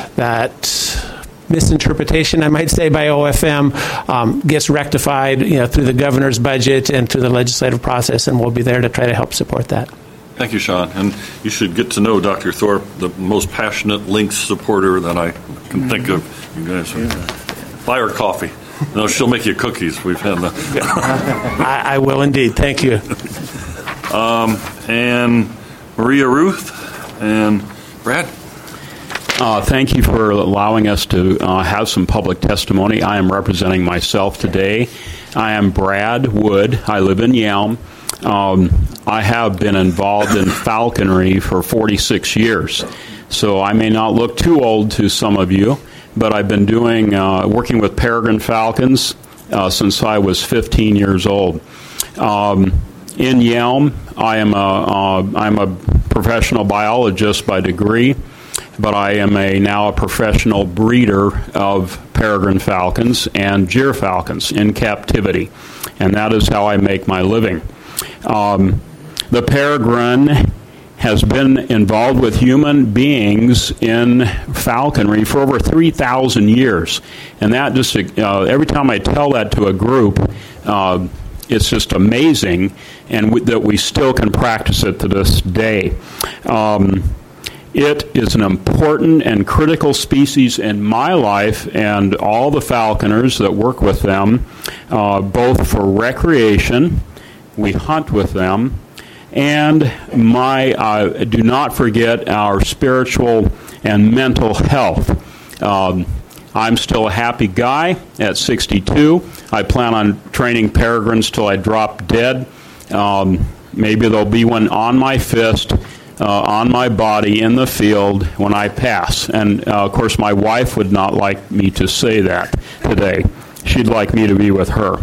misinterpretation, I might say, by OFM gets rectified through the governor's budget and through the legislative process, and we'll be there to try to help support that. Thank you, Sean. And you should get to know Dr. Thorpe, the most passionate Lynx supporter that I can think of. You guys buy her coffee. No, she'll make you cookies. We've had that. I will indeed. Thank you. And Maria Ruth and Brad. Thank you for allowing us to have some public testimony. I am representing myself today. I am Brad Wood. I live in Yelm. I have been involved in falconry for 46 years, so I may not look too old to some of you, but I've been working with peregrine falcons since I was 15 years old. In Yelm, I'm a professional biologist by degree, but I am now a professional breeder of peregrine falcons and gyr falcons in captivity, and that is how I make my living. The peregrine has been involved with human beings in falconry for over 3,000 years. And that just, every time I tell that to a group, it's just amazing, and that we still can practice it to this day. It is an important and critical species in my life and all the falconers that work with them, both for recreation. We hunt with them, and do not forget our spiritual and mental health. I'm still a happy guy at 62. I plan on training peregrines till I drop dead. Maybe there'll be one on my fist, on my body, in the field when I pass. And, of course, my wife would not like me to say that today. She'd like me to be with her.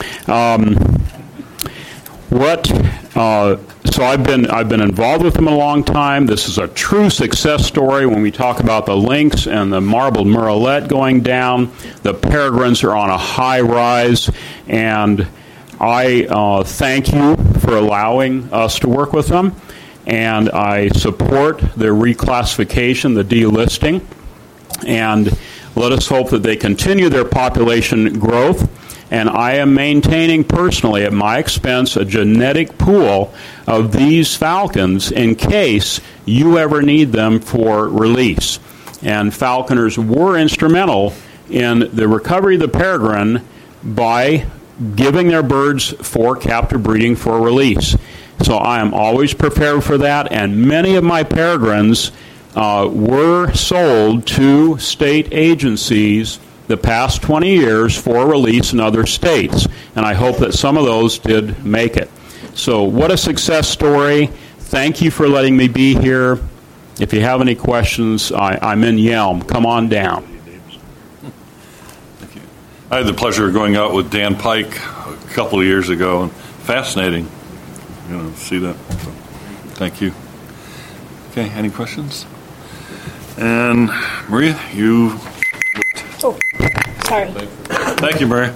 So I've been involved with them a long time. This is a true success story when we talk about the lynx and the marbled murrelet going down. The peregrines are on a high rise, and I thank you for allowing us to work with them, and I support their reclassification, the delisting, and let us hope that they continue their population growth. And I am maintaining personally at my expense a genetic pool of these falcons in case you ever need them for release. And falconers were instrumental in the recovery of the peregrine by giving their birds for captive breeding for release. So I am always prepared for that, and many of my peregrines were sold to state agencies the past 20 years for release in other states, and I hope that some of those did make it. So what a success story. Thank you for letting me be here. If you have any questions, I'm in Yelm. Come on down. Thank you. I had the pleasure of going out with Dan Pike a couple of years ago, and fascinating, see that. So, thank you. Okay, any questions? And Maria, you... Oh, sorry. Thank you, Maria.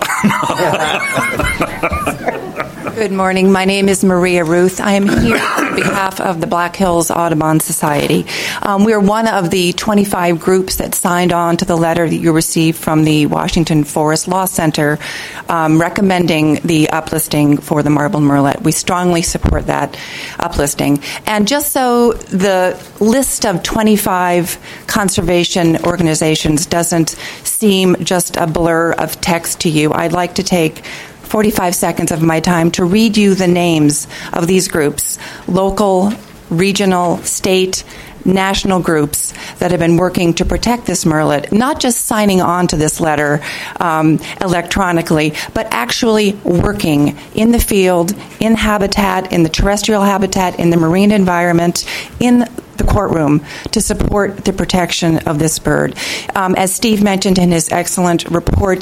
Good morning. My name is Maria Ruth. I am here on behalf of the Black Hills Audubon Society. We are one of the 25 groups that signed on to the letter that you received from the Washington Forest Law Center recommending the uplisting for the marbled murrelet. We strongly support that uplisting. And just so the list of 25 conservation organizations doesn't seem just a blur of text to you, I'd like to take 45 seconds of my time to read you the names of these groups, local, regional, state, national groups that have been working to protect this murrelet, not just signing on to this letter electronically, but actually working in the field, in habitat, in the terrestrial habitat, in the marine environment, in the courtroom to support the protection of this bird. As Steve mentioned in his excellent report,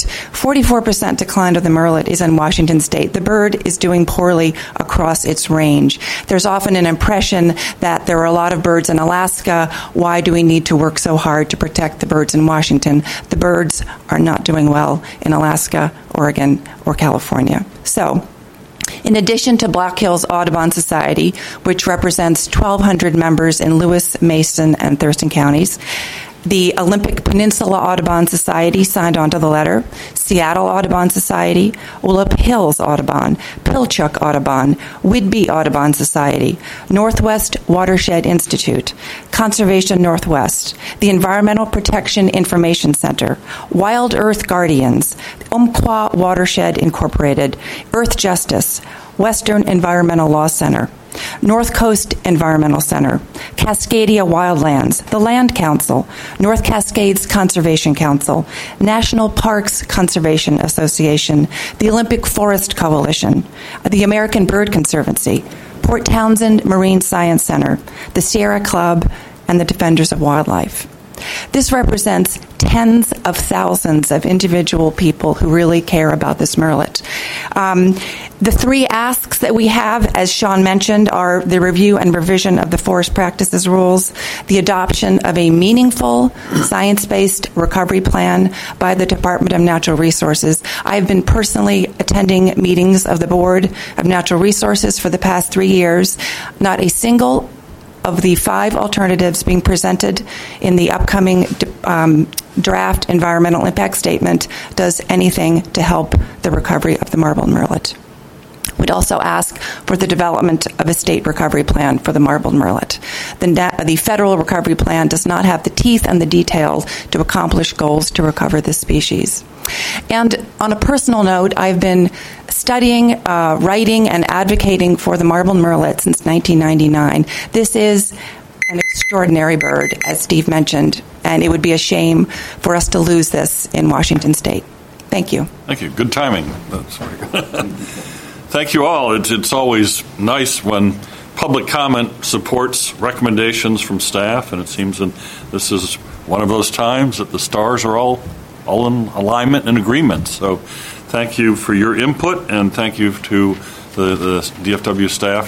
44% decline of the murrelet is in Washington state. The bird is doing poorly across its range. There's often an impression that there are a lot of birds in Alaska. Why do we need to work so hard to protect the birds in Washington? The birds are not doing well in Alaska, Oregon, or California. So, in addition to Black Hills Audubon Society, which represents 1,200 members in Lewis, Mason, and Thurston counties, the Olympic Peninsula Audubon Society signed on to the letter, Seattle Audubon Society, Olympic Hills Audubon, Pilchuck Audubon, Whidbey Audubon Society, Northwest Watershed Institute, Conservation Northwest, the Environmental Protection Information Center, Wild Earth Guardians, Umpqua Watershed Incorporated, Earth Justice, Western Environmental Law Center, North Coast Environmental Center, Cascadia Wildlands, the Land Council, North Cascades Conservation Council, National Parks Conservation Association, the Olympic Forest Coalition, the American Bird Conservancy, Port Townsend Marine Science Center, the Sierra Club, and the Defenders of Wildlife. This represents tens of thousands of individual people who really care about this murrelet. The three asks that we have, as Sean mentioned, are the review and revision of the forest practices rules, the adoption of a meaningful science-based recovery plan by the Department of Natural Resources. I've been personally attending meetings of the Board of Natural Resources for the past 3 years. Not a single of the 5 alternatives being presented in the upcoming draft environmental impact statement does anything to help the recovery of the marbled murrelet. We'd also ask for the development of a state recovery plan for the marbled murrelet. The federal recovery plan does not have the teeth and the detail to accomplish goals to recover this species. And on a personal note, I've been studying, writing, and advocating for the marbled murrelet since 1999. This is an extraordinary bird, as Steve mentioned, and it would be a shame for us to lose this in Washington State. Thank you. Thank you. Good timing. That's very good. Thank you all. It's always nice when public comment supports recommendations from staff, and it seems that this is one of those times that the stars are all in alignment and agreement. So thank you for your input, and thank you to the DFW staff